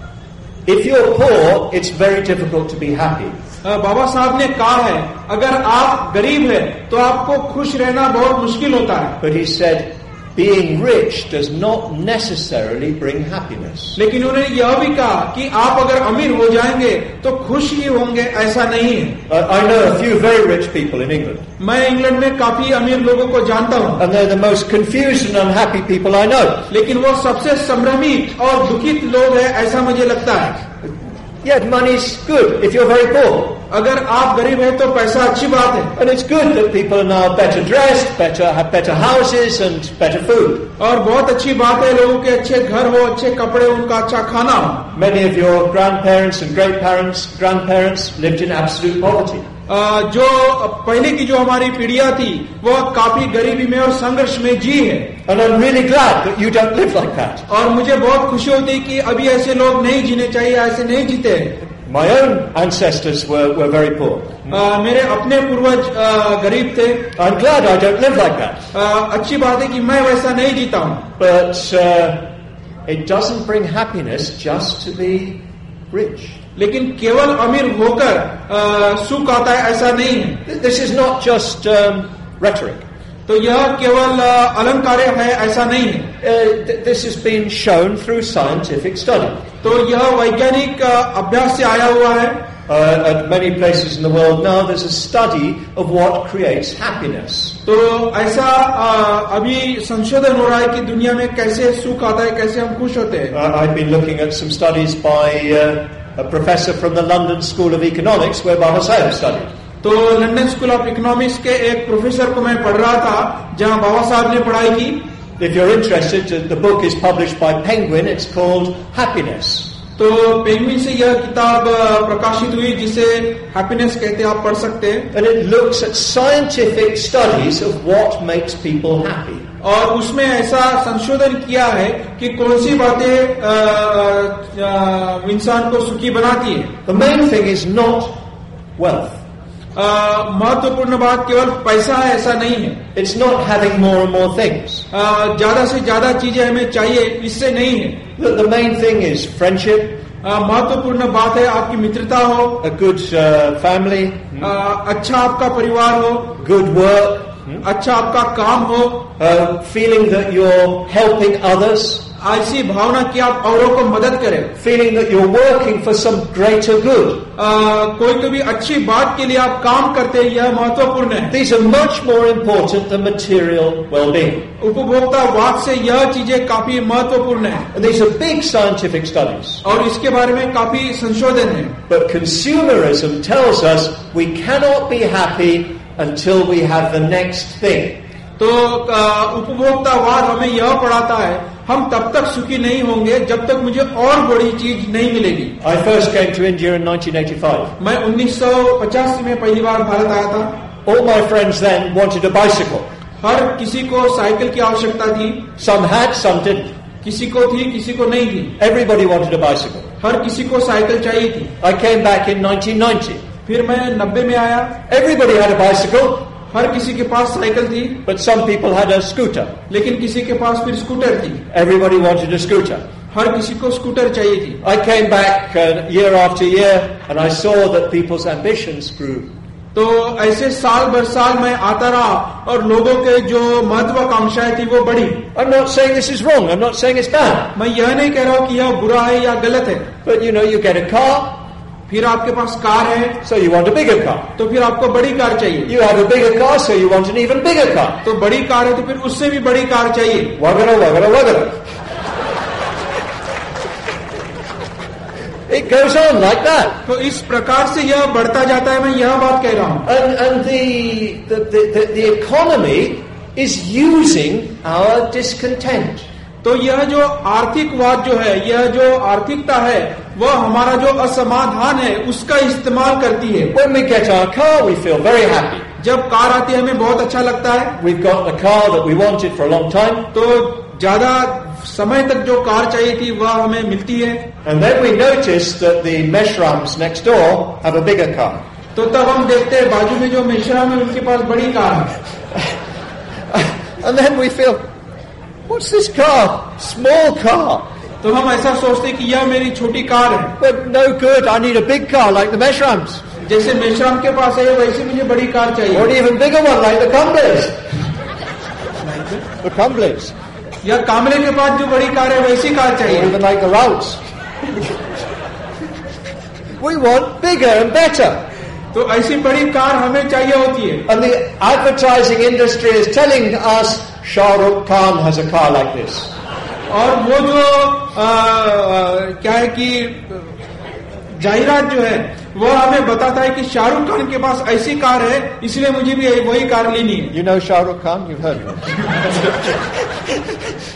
if you're poor, it's very difficult to be happy. बाबा साहब ने कहा है अगर आप गरीब हैं तो आपको खुश रहना बहुत मुश्किल होता है. But he said being rich does not necessarily bring happiness. लेकिन उन्होंने यह भी कहा कि आप अगर अमीर हो जाएंगे तो खुश ही होंगे, ऐसा नहीं है. I know a few very rich people in England. मैं इंग्लैंड में काफी अमीर लोगों को जानता हूँ. And they're the most confused and unhappy people I know. लेकिन वो सबसे संभ्रमित और दुखित लोग हैं, ऐसा मुझे लगता है. Yeah, money's good if you're very poor. अगर आप गरीब हैं तो पैसा अच्छी बात है. And it's good that people are now better dressed, have better houses and better food. और बहुत अच्छी बात है लोगों के अच्छे घर हो, अच्छे कपड़े, उनका अच्छा खाना हो. Many of your grandparents and grandparents lived in absolute poverty. जो पहले की जो हमारी पीढ़ियां थी वह काफी गरीबी में और संघर्ष में जी है. And I'm really glad that you don't live like that. और मुझे बहुत खुशी होती है कि अभी ऐसे लोग नहीं जीने चाहिए, ऐसे नहीं जीते. My own ancestors were very poor. मेरे अपने पूर्वज गरीब थे. I'm glad I don't live like that. अच्छी बात है कि मैं वैसा नहीं जीता हूँ. But it doesn't bring happiness just to be rich. लेकिन केवल अमीर होकर सुख आता है, ऐसा नहीं है. This is not just rhetoric. तो यह केवल अलंकार है, ऐसा नहीं है. This has been shown through scientific study. तो यह वैज्ञानिक अभ्यास से आया हुआ है. At many places in the world now, there's a study of what creates happiness. तो ऐसा अभी संशोधन हो रहा है कि दुनिया में कैसे सुख आता है, कैसे हम खुश होते हैं. I've been looking at some studies by a professor from the London School of Economics, where Baba Sahib studied. तो लंदन स्कूल ऑफ इकोनॉमिक्स के एक प्रोफेसर को मैं पढ़ रहा था जहां बाबा साहब ने पढ़ाई की. If you're interested, the book is published by Penguin. It's called Happiness. तो पेंगुइन से यह किताब प्रकाशित हुई जिसे हैप्पीनेस कहते हैं, आप पढ़ सकते हैं. And it looks at scientific studies of what makes people happy. और उसमें ऐसा संशोधन किया है कि कौन सी बातें इंसान को सुखी बनाती है. The main thing is not wealth. महत्वपूर्ण बात केवल पैसा है, ऐसा नहीं है. It's not having more and more things. ज्यादा से ज्यादा चीजें हमें चाहिए, इससे नहीं है. The main thing is friendship. महत्वपूर्ण बात है आपकी मित्रता हो, a good family, अच्छा आपका परिवार हो, good work, अच्छा आपका काम हो, feeling that you're helping others, ऐसी भावना कि आप औरों को मदद करें, feeling that you're working for some greater good. कोई भी अच्छी बात के लिए आप काम करते हैं, यह महत्वपूर्ण है. These are much more important than material well-being. उपभोक्तावाद से यह चीजें काफी महत्वपूर्ण है. And these are big scientific studies. और इसके बारे में काफी संशोधन है. But consumerism tells us we cannot be happy until we have the next thing. तो उपभोक्तावाद हमें यह पढ़ाता है, हम तब तक सुखी नहीं होंगे जब तक मुझे और बड़ी चीज नहीं मिलेगी. I first came to India in 1985. मैं 1985 में पहली बार भारत आया था. All my friends then wanted a bicycle. हर किसी को साइकिल की आवश्यकता थी. Some had, some didn't. किसी को थी, किसी को नहीं थी. Everybody wanted a bicycle. हर किसी को साइकिल चाहिए थी. I came back in 1990. फिर मैं 90 में आया. Everybody had a bicycle. हर किसी के पास साइकिल थी. But some people had a scooter. लेकिन किसी के पास फिर स्कूटर थी. Everybody wanted a scooter. हर किसी को स्कूटर चाहिए थी. I came back year after year and I saw that people's ambitions grew. तो ऐसे साल भर साल मैं आता रहा और लोगों के जो महत्वाकांक्षाएं थी वो बढ़ी. I'm not saying this is wrong. I'm not saying it's bad. मैं यह नहीं कह रहा हूँ कि यह बुरा है या गलत है. But you know, you get a car. फिर आपके पास कार है, so you want a bigger car. तो फिर आपको बड़ी कार चाहिए. You have a bigger car, so you want an even bigger car. तो बड़ी कार है तो फिर उससे भी बड़ी कार चाहिए. Wagara, wagara, wagara. It goes on like that. तो इस प्रकार से यह बढ़ता जाता है. मैं यह बात कह रहा हूँ. And the economy is using our discontent. तो यह जो आर्थिकवाद जो है, यह जो आर्थिकता है, वह हमारा जो असमाधान है उसका इस्तेमाल करती है. When we get our car, we feel very happy. जब कार आती है हमें बहुत अच्छा लगता है. We've got the car that we wanted for a long time. तो ज्यादा समय तक जो कार चाहिए थी वह हमें मिलती है. And then we notice that the Meshrams next door have a bigger car. तो तब हम देखते हैं बाजू में जो मेशराम है उनके पास बड़ी कार है. And then we feel, what's this car? Small car. तो हम ऐसा सोचते हैं कि यह मेरी छोटी कार है. But no good, I need a big car like the Meshrams. जैसे मेशराम के पास है वैसे मुझे बड़ी कार चाहिए. Or an even bigger one like the Cumblays. The Cumblays. या कामले के पास जो बड़ी कार है वैसी कार चाहिए. Or even like the Routs. We want bigger and better. तो ऐसी बड़ी कार हमें चाहिए होती है. And the advertising industry is telling us Shah Rukh Khan has a car like this. और वो जो क्या है कि जाहिरात जो है वो हमें बताता है कि शाहरुख खान के पास ऐसी कार है, इसलिए मुझे भी वही कार लेनी है. You know Shah Rukh Khan? You've heard of him.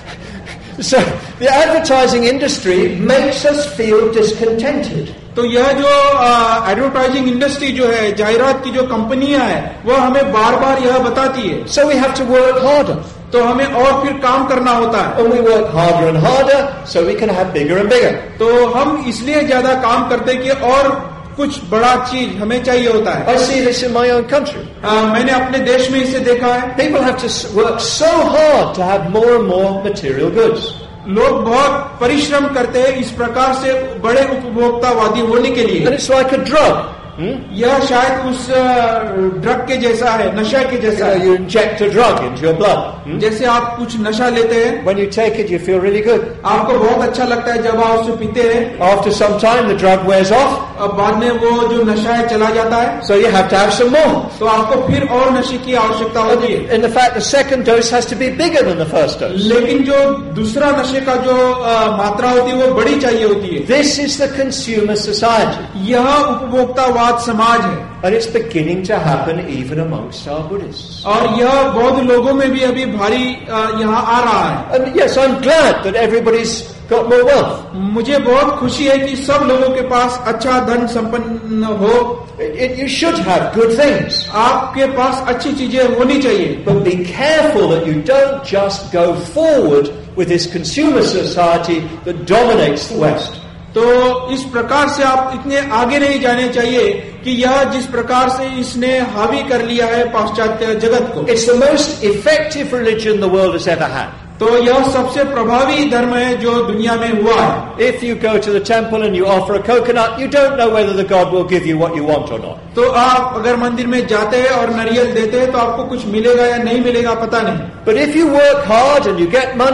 So the advertising industry makes us feel discontented. तो यह जो एडवर्टाइजिंग इंडस्ट्री जो है, जाहिरात की जो कंपनियां हैं, वो हमें बार बार यह बताती है. So we have to work harder. तो हमें और फिर काम करना होता है. And we work harder and harder so we can have bigger and bigger. तो हम इसलिए ज्यादा काम करते हैं कि और कुछ बड़ा चीज हमें चाहिए होता है. I see this in my own country. मैंने अपने देश में इसे देखा है. People have to work so hard to have more and more material goods. लोग बहुत परिश्रम करते हैं इस प्रकार से बड़े उपभोक्तावादी होने के लिए. And it's like a drug. यह शायद उस ड्रग के जैसा है, नशा के जैसा है. You inject a drug into your blood. जैसे आप कुछ नशा लेते हैं. When you take it, you feel really good. आपको बहुत अच्छा लगता है जब आप उसे पीते हैं. After some time, the drug wears off. अब बाद में वो जो नशा है चला जाता है. So you have to have some more. तो आपको फिर और नशे की आवश्यकता होती है. In the fact, the second dose has to be bigger than the first dose. लेकिन जो दूसरा नशे का जो मात्रा होती है वो बड़ी चाहिए होती है. This is the consumer society. यह उपभोक्तावाद समाज है. And it's beginning to happen even amongst our Buddhists. और यह बौद्ध लोगों में भी अभी भारी यहाँ आ रहा है. And yes, I'm glad that everybody's got more wealth. मुझे बहुत खुशी है कि सब लोगों के पास अच्छा धन संपन्न हो. You should have good things. आपके पास अच्छी चीजें होनी चाहिए. But be careful that you don't just go forward with this consumer society that dominates the West. तो इस प्रकार से आप इतने आगे नहीं जाने चाहिए कि यह जिस प्रकार से इसने हावी कर लिया है पाश्चात्य जगत को. It's the most effective religion the world has ever had. तो यह सबसे प्रभावी धर्म है जो दुनिया में हुआ है. If you go to the temple and you offer a coconut, you don't know whether the God will give you what you want or not. तो आप अगर मंदिर में जाते हैं और नारियल देते हैं तो आपको कुछ मिलेगा या नहीं मिलेगा पता नहीं. But if you work hard and you get money,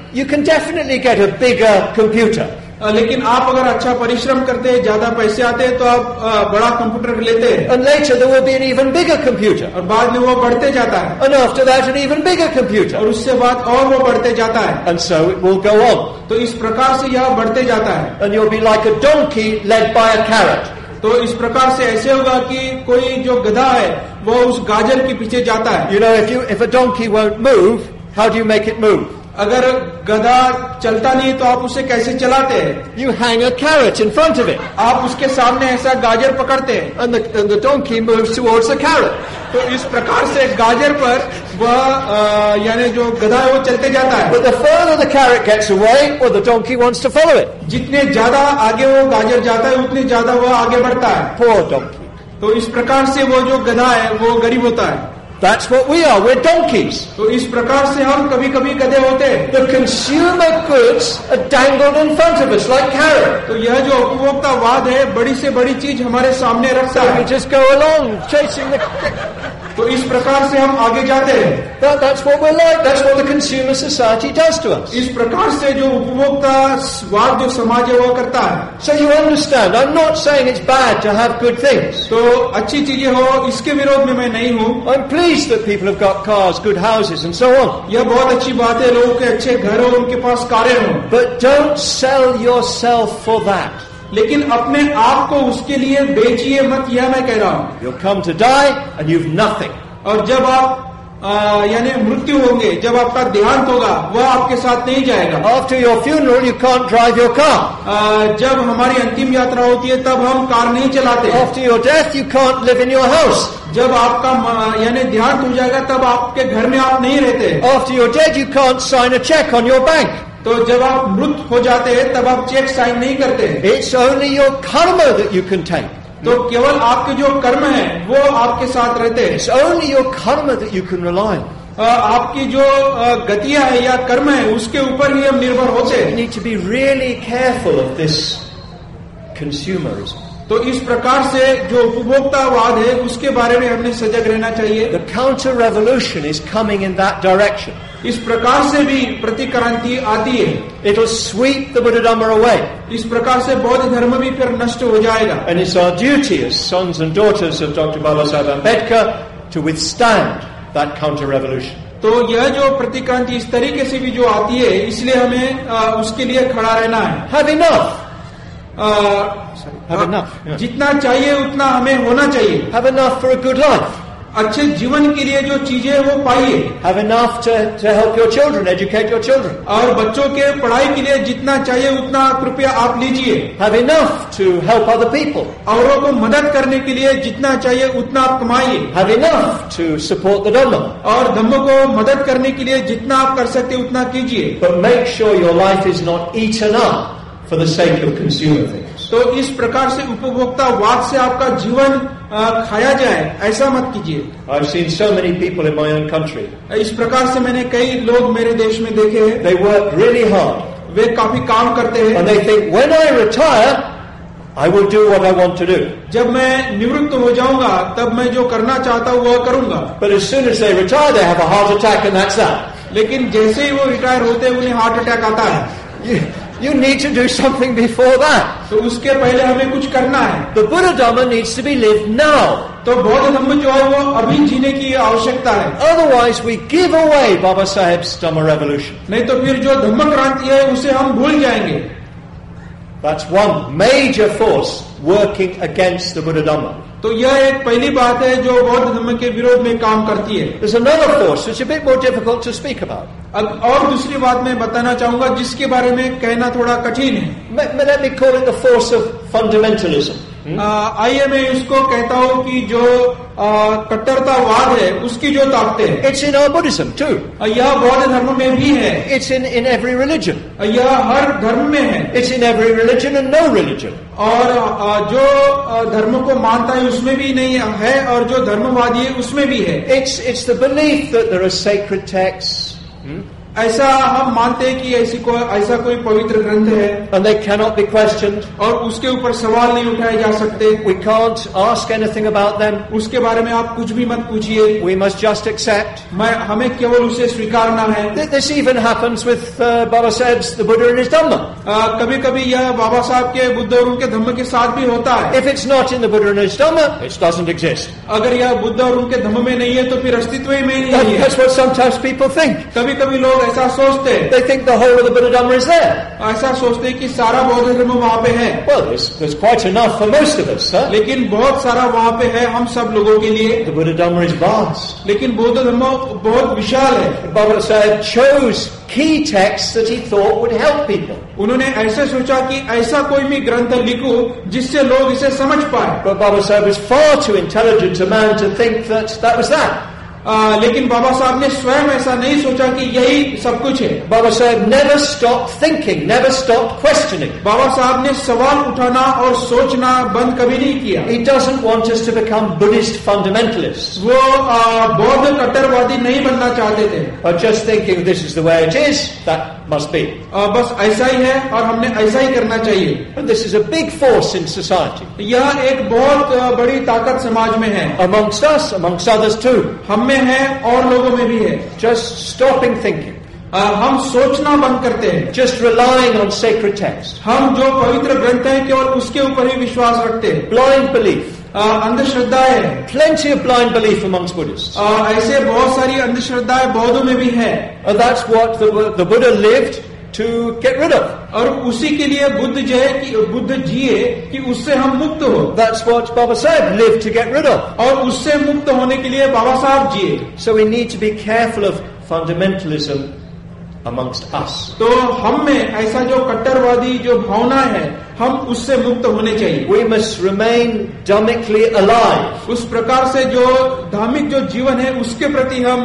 you can definitely get a bigger computer. लेकिन आप अगर अच्छा परिश्रम करते हैं, ज्यादा पैसे आते हैं, तो आप बड़ा कंप्यूटर लेते हैं. And later there will be an even bigger computer. और बाद में वो बढ़ते जाता है. And after that an even bigger computer. और उससे बाद और वो बढ़ते जाता है. And so it will go on. तो इस प्रकार से यह बढ़ते जाता है. And you'll be like a donkey led by a carrot. तो इस प्रकार से ऐसे होगा कि कोई जो गधा है वो उस गाजर के पीछे जाता है. You know, if a donkey won't move, how do you make it move? अगर गधा चलता नहीं तो आप उसे कैसे चलाते हैं? You hang a carrot in front of it. आप उसके सामने ऐसा गाजर पकड़ते हैं. And the donkey moves towards the carrot. तो इस प्रकार से गाजर पर वह यानी जो गधा है वो चलते जाता है. But the further the carrot gets away, well, the donkey wants to follow it. जितने ज्यादा आगे वो गाजर जाता है उतने ज्यादा वह आगे बढ़ता है. Poor donkey. तो इस प्रकार से वो जो गधा है वो गरीब होता है. That's what we are. We're donkeys. तो इस प्रकार से हम कभी-कभी गधे होते हैं. The consumer goods are dangled in front of us like carrot. तो यह जो उपभोक्तावाद है बड़ी से बड़ी चीज हमारे सामने रखता So है. we just go along chasing the. तो इस प्रकार से हम आगे जाते हैं. That's what we're like. That's what the consumer society does to us. इस प्रकार से जो उपभोक्तावाद जो समाज है वो करता है. So you understand. I'm not saying it's bad to have good things. तो अच्छी चीजें हो इसके विरोध में मैं नहीं हूँ. I'm pleased that people have got cars, good houses, and so on. यह बहुत अच्छी बात है, लोगों के अच्छे घर हो, उनके पास कारें हो. But don't sell yourself for that. लेकिन अपने आप को उसके लिए बेचिए मत, यह मैं कह रहा हूँ. You'll come to die and you've nothing. और जब आप यानी मृत्यु होंगे, जब आपका देहांत होगा, वह आपके साथ नहीं जाएगा. After your funeral, you can't drive your car. जब हमारी अंतिम यात्रा होती है तब हम कार नहीं चलाते. After your death, you can't live in your house. जब आपका यानी देहांत हो जाएगा तब आपके घर में आप नहीं रहते. After you're dead, you can't sign a check on your bank. तो जब आप मृत हो जाते हैं तब आप चेक साइन नहीं करते. It's only your karma that you can take. तो केवल आपके जो कर्म है वो आपके साथ रहते हैं. It's only your karma that you can rely on. आपकी जो गतियां है या कर्म है उसके ऊपर ही हम निर्भर होते हैं. You need to be really careful of this consumerism. तो इस प्रकार से जो उपभोक्तावाद है उसके बारे में हमने सजग रहना चाहिए. The counter revolution is coming in that direction. इस प्रकार से भी प्रतिक्रांति आती है. It'll sweep the Buddha Dhamma away. इस प्रकार से बौद्ध धर्म भी फिर नष्ट हो जाएगा. And it's our duty as sons and daughters of Dr. Babasaheb Ambedkar to withstand that counter revolution. तो यह जो प्रतिक्रांति इस तरीके से भी जो आती है, इसलिए हमें उसके लिए खड़ा रहना है. Have enough. Have enough. Yeah. जितना चाहिए उतना हमें होना चाहिए. Have enough for a good life. अच्छे जीवन के लिए जो चीजें वो पाइए. Have enough to help your children, educate your children. और बच्चों के पढ़ाई के लिए जितना चाहिए उतना कृपया आप लीजिए. Have enough to help other people. औरों को मदद करने के लिए जितना चाहिए उतना आप कमाइए. Have enough to support the Dhamma. और धम्म को मदद करने के लिए जितना आप कर सकते उतना कीजिए. But make sure your life is not eaten up for the sake of consumer things. तो इस प्रकार से उपभोक्तावाद से आपका जीवन खाया जाए ऐसा मत कीजिए. I've seen so many people in my own country. इस प्रकार से मैंने कई लोग मेरे देश में देखे हैं. They work really hard. वे काफी काम करते हैं. And they think, when I retire, I will do what I want to do. जब मैं निवृत्त हो जाऊंगा तब मैं जो करना चाहता हूँ वह करूंगा. But as soon as they retire, they have a heart attack and that's that. लेकिन जैसे ही वो रिटायर होते हैं उन्हें हार्ट अटैक आता है. You need to do something before that. तो उसके पहले हमें कुछ करना है. The Buddha Dhamma needs to be lived now. तो बौद्ध धम्म जो है वो अभी जीने की आवश्यकता है. Otherwise we give away Baba Saheb's Dhamma revolution. नहीं तो फिर जो धम्म क्रांति है उसे हम भूल जाएंगे. That's one major force working against the Buddha Dhamma. तो यह एक पहली बात है जो बौद्ध धर्म के विरोध में काम करती है. There's another force which is a bit more difficult to speak about. और दूसरी बात मैं बताना चाहूंगा जिसके बारे में कहना थोड़ा कठिन है. Let me call it the force of fundamentalism. आइए मैं इसको कहता हूँ कि जो कट्टरतावाद है उसकी जो ताकतें हैं. It's in our Buddhism too. यह बौद्ध धर्म में भी है. It's in every religion. यह हर धर्म में है. It's in every religion and no religion. और जो धर्म को मानता है उसमें भी नहीं है और जो धर्मवादी है उसमें भी है. It's the belief that there are sacred texts. ऐसा हम मानते हैं कि ऐसा कोई पवित्र ग्रंथ है, and they cannot be questioned. और उसके ऊपर सवाल नहीं उठाए जा सकते. We can't ask anything about them. उसके बारे में आप कुछ भी मत पूछिए. We must just accept. हमें केवल उसे स्वीकारना है. This even happens with Baba Sahib's the Buddha and his Dhamma. कभी-कभी यह बाबा साहब के बुद्ध और उनके धम्म के साथ भी होता है. If it's not in the Buddha and his Dhamma, it doesn't exist. अगर यह बुद्ध और उनके धम्म में नहीं है तो फिर अस्तित्व ही में नहीं है. That's what sometimes people think. कभी-कभी लोग ऐसा सोचते हैं. They think the whole of the Buddha Dhamma is there. ऐसा सोचते हैं कि सारा बौद्ध धर्म वहाँ पे है. Well, there's quite enough for most of us, huh? लेकिन बहुत सारा वहाँ पे है हम सब लोगों के लिए. The Buddha Dhamma is vast. लेकिन बौद्ध धर्म बहुत विशाल है. Baba Sahib chose key texts that he thought would help people. उन्होंने ऐसे सोचा कि ऐसा कोई भी ग्रंथ लिखूं जिससे लोग इसे समझ पाए. But Baba Sahib was far too intelligent a man to think that was that. लेकिन बाबा साहब ने स्वयं ऐसा नहीं सोचा कि यही सब कुछ है. Baba Sahib never stopped thinking, never stopped questioning. बाबा साहब ने सवाल उठाना और सोचना बंद कभी नहीं किया. He doesn't want us to become Buddhist fundamentalists. वो बौद्ध कट्टरवादी नहीं बनना चाहते थे. Or just thinking this is the way it is, that must be. बस ऐसा ही है और हमने ऐसा ही करना चाहिए. And this is a big force in society. यह एक बहुत बड़ी ताकत समाज में है. Amongst us, amongst others too. हम में है और लोगों में भी है. Just stopping thinking. हम सोचना बंद करते हैं. Just relying on sacred text. हम जो पवित्र ग्रंथ है केवल उसके ऊपर ही विश्वास रखते हैं. Blind belief. अंधश्रद्धाएं. Plenty of blind belief amongst Buddhists. ऐसे बहुत सारी अंधश्रद्धाएं बौद्धों में भी है. And that's what the Buddha lived to get rid of. और उसी के लिए बुद्ध जिए कि उससे हम मुक्त हो. That's what Baba Sahib lived to get rid of. और उससे मुक्त होने के लिए बाबा साहब जिए. So we need to be careful of fundamentalism amongst us. तो हम में ऐसा जो कट्टरवादी जो भावना है हम उससे मुक्त होने चाहिए. We must remain dhammically alive. उस प्रकार से जो धार्मिक जो जीवन है उसके प्रति हम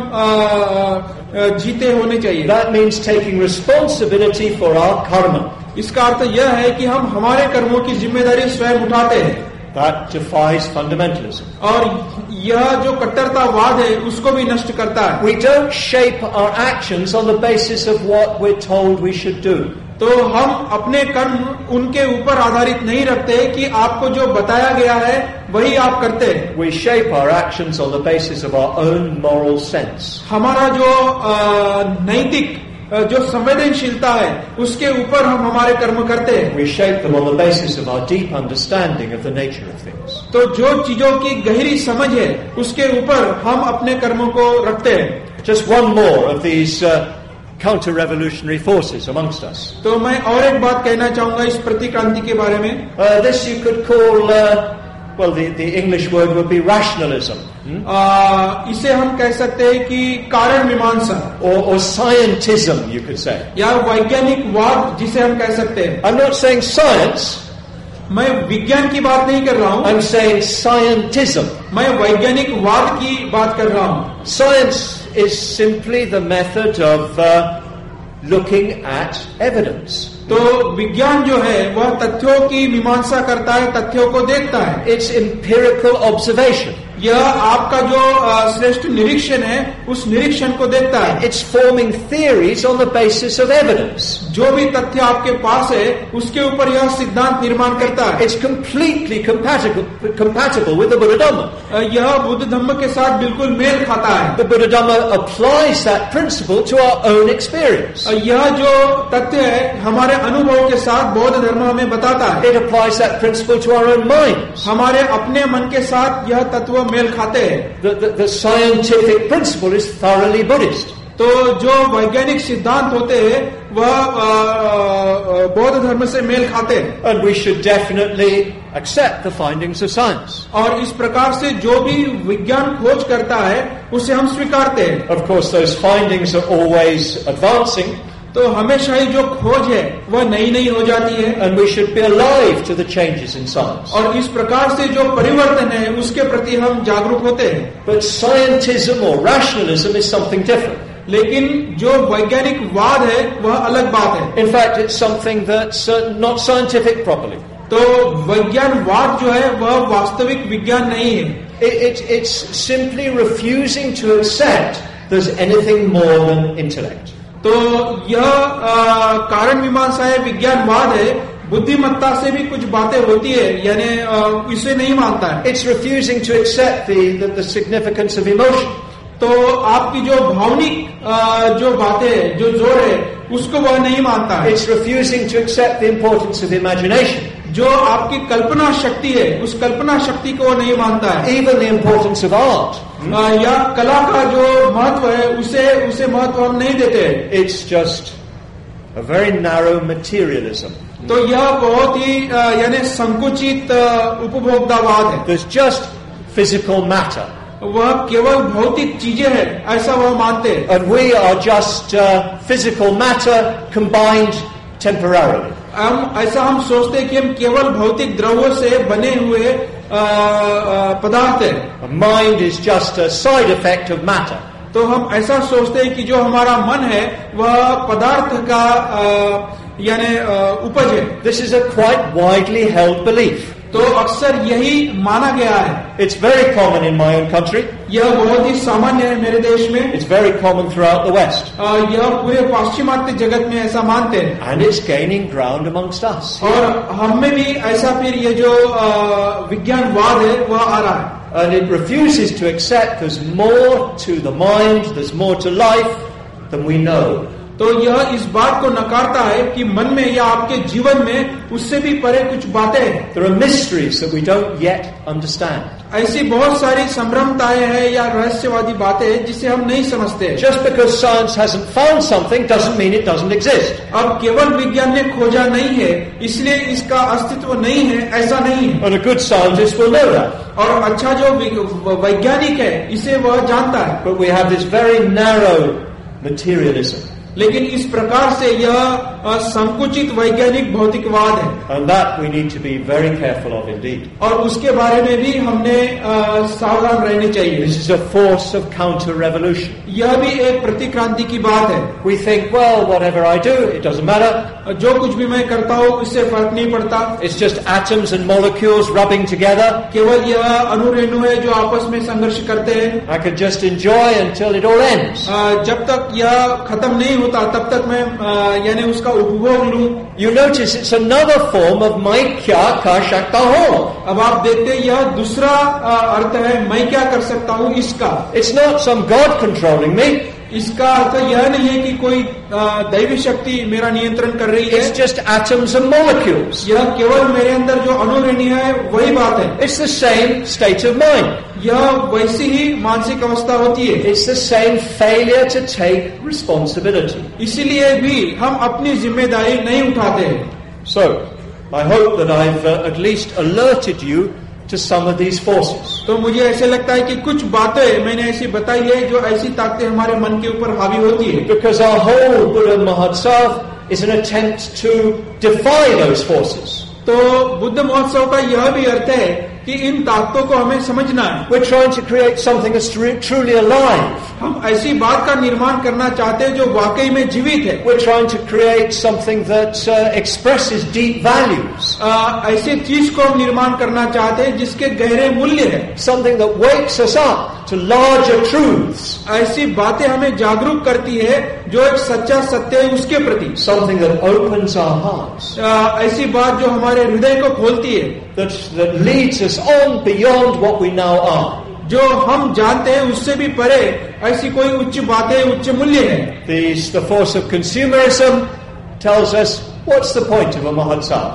जीते होने चाहिए. That means taking responsibility for our karma. इसका अर्थ यह है कि हम हमारे कर्मों की जिम्मेदारी स्वयं उठाते हैं. That defies fundamentalism. और यह जो कट्टरतावाद है उसको भी नष्ट करता है. We don't shape our actions on the basis of what we're told we should do. तो हम अपने कर्म उनके ऊपर आधारित नहीं रखते कि आपको जो बताया गया है वही आप करते हैं. We shape our actions on the basis of our own moral sense. हमारा जो नैतिक जो संवेदनशीलता है उसके ऊपर हम हमारे कर्म करते हैं. We shape them on the basis of our deep understanding of the nature of things. तो जो चीजों की गहरी समझ है उसके ऊपर हम अपने कर्मों को रखते हैं. Just one more of these counter-revolutionary forces amongst us. तो मैं और एक बात कहना चाहूंगा इस प्रतिक्रांति के बारे में. This you could call, well, the English word would be rationalism. इसे हम कह सकते हैं कि कारण मीमांसा. Or scientism, you could say. या वैज्ञानिक वाद जिसे हम कह सकते हैं. I'm not saying science. मैं विज्ञान की बात नहीं कर रहा हूँ. I'm saying scientism. मैं वैज्ञानिक वाद की बात कर रहा हूँ. Science is simply the method of looking at evidence. तो विज्ञान जो है वह तथ्यों की मीमांसा करता है, तथ्यों को देखता है. It's empirical observation. यह आपका जो श्रेष्ठ निरीक्षण है उस निरीक्षण को देखता है. It's forming theories on the basis of evidence. जो भी तथ्य आपके पास है उसके ऊपर यह सिद्धांत निर्माण करता है. It's completely compatible with the Buddha Dhamma. यह बुद्ध धम्म के साथ बिल्कुल मेल खाता है. The Buddha Dhamma applies that principle to our own experience. यह जो तथ्य है हमारे अनुभव के साथ बौद्ध धर्म हमें बताता है. It applies that principle to our own minds. हमारे अपने मन के साथ यह तत्व मेल खाते हैं. The scientific principle is thoroughly Buddhist. तो जो वैज्ञानिक सिद्धांत होते हैं वह बौद्ध धर्म से मेल खाते हैं. And we should definitely accept the findings of science. और इस प्रकार से जो भी विज्ञान खोज करता है उसे हम स्वीकारते हैं. Of course, those findings are always advancing. तो हमेशा ही जो खोज है वह नई नई हो जाती है. And we should be alive to the changes in science. और इस प्रकार से जो परिवर्तन है उसके प्रति हम जागरूक होते हैं. But scientism or rationalism is something different. लेकिन जो वैज्ञानिक वाद है वह अलग बात है. In fact, it's something that's not scientific properly. तो वैज्ञानवाद जो है वह वास्तविक विज्ञान नहीं है. It's simply refusing to accept there's anything more than intellect. तो यह कारण मीमांसा है, विज्ञानवाद है। बुद्धिमत्ता से भी कुछ बातें होती है, यानी इसे नहीं मानता है। It's refusing to accept the significance of emotion. तो आपकी जो भावनिक जो बातें, जो जोर है, उसको वह नहीं मानता है। It's refusing to accept the importance of imagination. जो आपकी कल्पना शक्ति है, उस कल्पना शक्ति को वो नहीं मानता है। Even the importance of art. या कला का जो महत्व है, उसे महत्व हम नहीं देते। It's just a very narrow materialism. तो यह बहुत ही यानी संकुचित उपभोक्तावाद है। There's just physical matter. वह केवल भौतिक चीजें हैं, ऐसा वह मानते हैं। And we are just physical matter combined temporarily. हम सोचते हैं कि हम केवल भौतिक द्रव्यों से बने हुए पदार्थ हैं। Mind is just a side effect of matter. तो हम ऐसा सोचते हैं कि जो हमारा मन है वह पदार्थ का यानी उपज है। This is a quite widely held belief. तो अक्सर यही माना गया है। It's very common in my own country. यह बहुत ही सामान्य है मेरे देश में। It's very common throughout the West. यह पूरे पाश्चिमात्य जगत में ऐसा मानते हैं। And it's gaining ground amongst us. और हम में भी ऐसा फिर ये जो विज्ञानवाद है वह आ रहा है। And it refuses to accept there's more to the mind, there's more to life than we know. तो यह इस बात को नकारता है कि मन में या आपके जीवन में उससे भी परे कुछ बातें हैं। There are mysteries that we don't yet understand. ऐसी बहुत सारी संभ्रमताएं हैं या रहस्यवादी बातें हैं जिसे हम नहीं समझते। Just because science hasn't found something doesn't mean it doesn't exist. अब केवल विज्ञान ने खोजा नहीं है इसलिए इसका अस्तित्व नहीं है, ऐसा नहीं है। And a good scientist will know that. और अच्छा जो वैज्ञानिक है इसे वह जानता है। But we have this very narrow materialism. लेकिन इस प्रकार से यह संकुचित वैज्ञानिक भौतिकवाद है। And that we need to be very careful of indeed. और उसके बारे में भी हमने सावधान रहने चाहिए। This is a force of counter-revolution. यह भी एक प्रतिक्रांति की बात है। We think, well, whatever I do, it doesn't matter. जो कुछ भी मैं करता हूँ इससे फर्क नहीं पड़ता। It's just atoms and molecules rubbing together. केवल यह अणु रेणु है जो आपस में संघर्ष करते हैं। I could just enjoy until it all ends. जब तक यह खत्म नहीं होता तब तक मैं यानी उसका उपभोग लूं। You notice it's another form of मैं क्या कर सकता हूँ। अब आप देखते हैं यह दूसरा अर्थ है मैं क्या कर सकता हूँ इसका। It's not some God controlling me. इसका अर्थ यह नहीं है कि कोई दैवी शक्ति मेरा नियंत्रण कर रही है। It's just atoms and molecules. यह केवल मेरे अंदर जो अणुरेणी है वही बात है। It's the same state of mind. यह वैसी ही मानसिक अवस्था होती है। It's the same failure to take responsibility. इसीलिए भी हम अपनी जिम्मेदारी नहीं उठाते हैं। So, I hope that I've at least alerted you to some of these forces. तो मुझे ऐसे लगता है कि कुछ बातें मैंने ऐसी बताई है जो ऐसी ताकतें हमारे मन के ऊपर हावी होती है। Because our whole Buddha Mahotsav is an attempt to defy those forces. तो बुद्ध महोत्सव का यह भी अर्थ है कि इन ताकतों को हमें समझना है। We're trying to create something that's truly alive. हम ऐसी बात का निर्माण करना चाहते हैं जो वाकई में जीवित है। We're trying to create something that expresses deep values. ऐसी चीज को हम निर्माण करना चाहते हैं जिसके गहरे मूल्य है। Something that wakes us up to larger truths. ऐसी बातें हमें जागरूक करती है जो एक सच्चा सत्य है उसके प्रति। Something that opens our hearts. ऐसी बात जो हमारे हृदय को खोलती है। That leads us on beyond what we now are. जो हम जानते हैं उससे भी परे ऐसी कोई उच्च बातें, उच्च मूल्य है। The force of consumerism tells us what's the point of a mahotsav.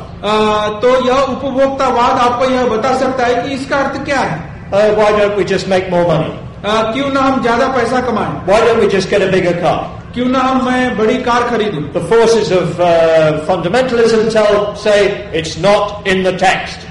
तो यह उपभोक्तावाद आपको यह बता सकता है कि इसका अर्थ क्या है। Why don't we just make more money? क्यों ना हम ज्यादा पैसा कमाएं? Why don't we just get a bigger car? क्यों ना मैं बड़ी कार खरीदूं? The forces of fundamentalism say it's not in the text.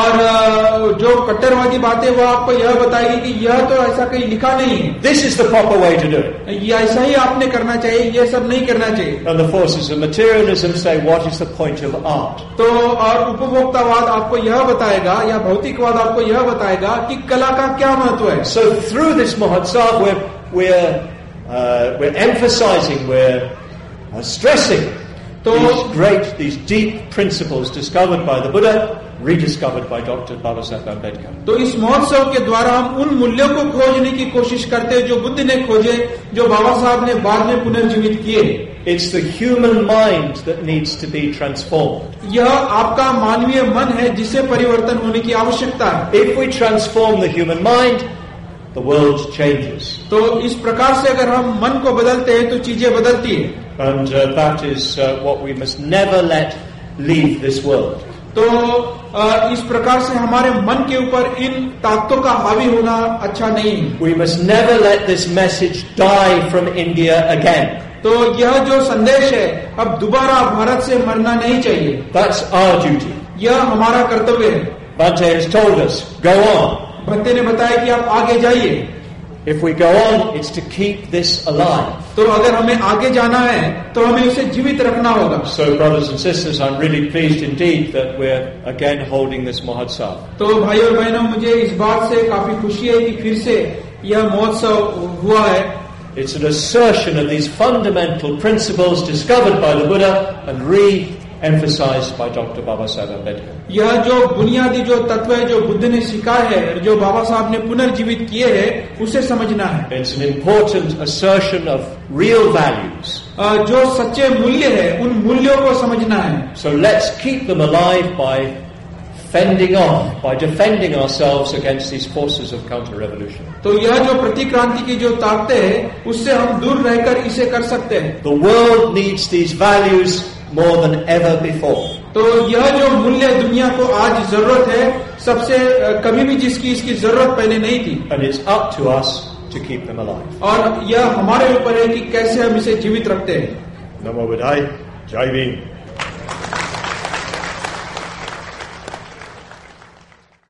और जो कट्टरवादी बातें वो आपको यह बताएगी कि यह तो ऐसा कहीं लिखा नहीं है। This is the proper way to do it. ये ऐसा ही आपने करना चाहिए, ये सब नहीं करना चाहिए। And the forces of materialism say what is the point of art. तो और उपभोक्तावाद आपको यह बताएगा या भौतिकवाद आपको यह बताएगा कि कला का क्या महत्व है। So through this mahotsav we're emphasizing, we're stressing these deep principles discovered by the Buddha, rediscovered by Dr. Babasaheb Ambedkar. तो इस महोत्सव के द्वारा हम उन मूल्यों को खोजने की कोशिश करते हैं जो बुद्ध ने खोजे, जो बाबा साहब ने बाद में पुनर्जीवित किए. It's the human mind that needs to be transformed. यह आपका मानवीय मन है जिसे परिवर्तन होने की आवश्यकता है. If we transform the human mind, the world changes. तो इस प्रकार से अगर हम मन को बदलते हैं तो चीजें बदलती है. And that is what we must never let leave this world. तो इस प्रकार से हमारे मन के ऊपर इन ताकतों का हावी होना अच्छा नहीं है. We must never let this message die from India again. तो यह जो संदेश है अब दोबारा भारत से मरना नहीं चाहिए. That's our duty. यह हमारा कर्तव्य है. Bhante has told us, go on. Bhante ने बताया कि आप आगे जाइए. If we go on, it's to keep this alive. तो अगर हमें आगे जाना है तो हमें उसे जीवित रखना होगा. So, brothers and sisters, I'm really pleased indeed that we're again holding this Mahotsav. तो भाई और बहनों, मुझे इस बात से काफी खुशी है कि फिर से यह महोत्सव हुआ है. It's an assertion of these fundamental principles discovered by the Buddha and re-emphasized by Dr. Babasaheb Ambedkar. यह जो बुनियादी जो तत्व है जो बुद्ध ने सिखाए हैं, जो बाबा साहब ने पुनर्जीवित किए हैं, उसे समझना है. It's an important assertion of real values. जो सच्चे मूल्य है उन मूल्यों को समझना है. So let's keep them alive by fending off, by defending ourselves against these forces of counter-revolution. तो यह जो प्रतिक्रांति की जो ताकतें हैं उससे हम दूर रहकर इसे कर सकते हैं. The world needs these values more than ever before. तो यह जो मूल्य दुनिया को आज जरूरत है, सबसे कभी भी जिसकी इसकी जरूरत पहले नहीं थी. And it's up to us to keep them alive. और यह हमारे ऊपर है कि कैसे हम इसे जीवित रखते हैं. Namo Buddhaya, Jai Bhim.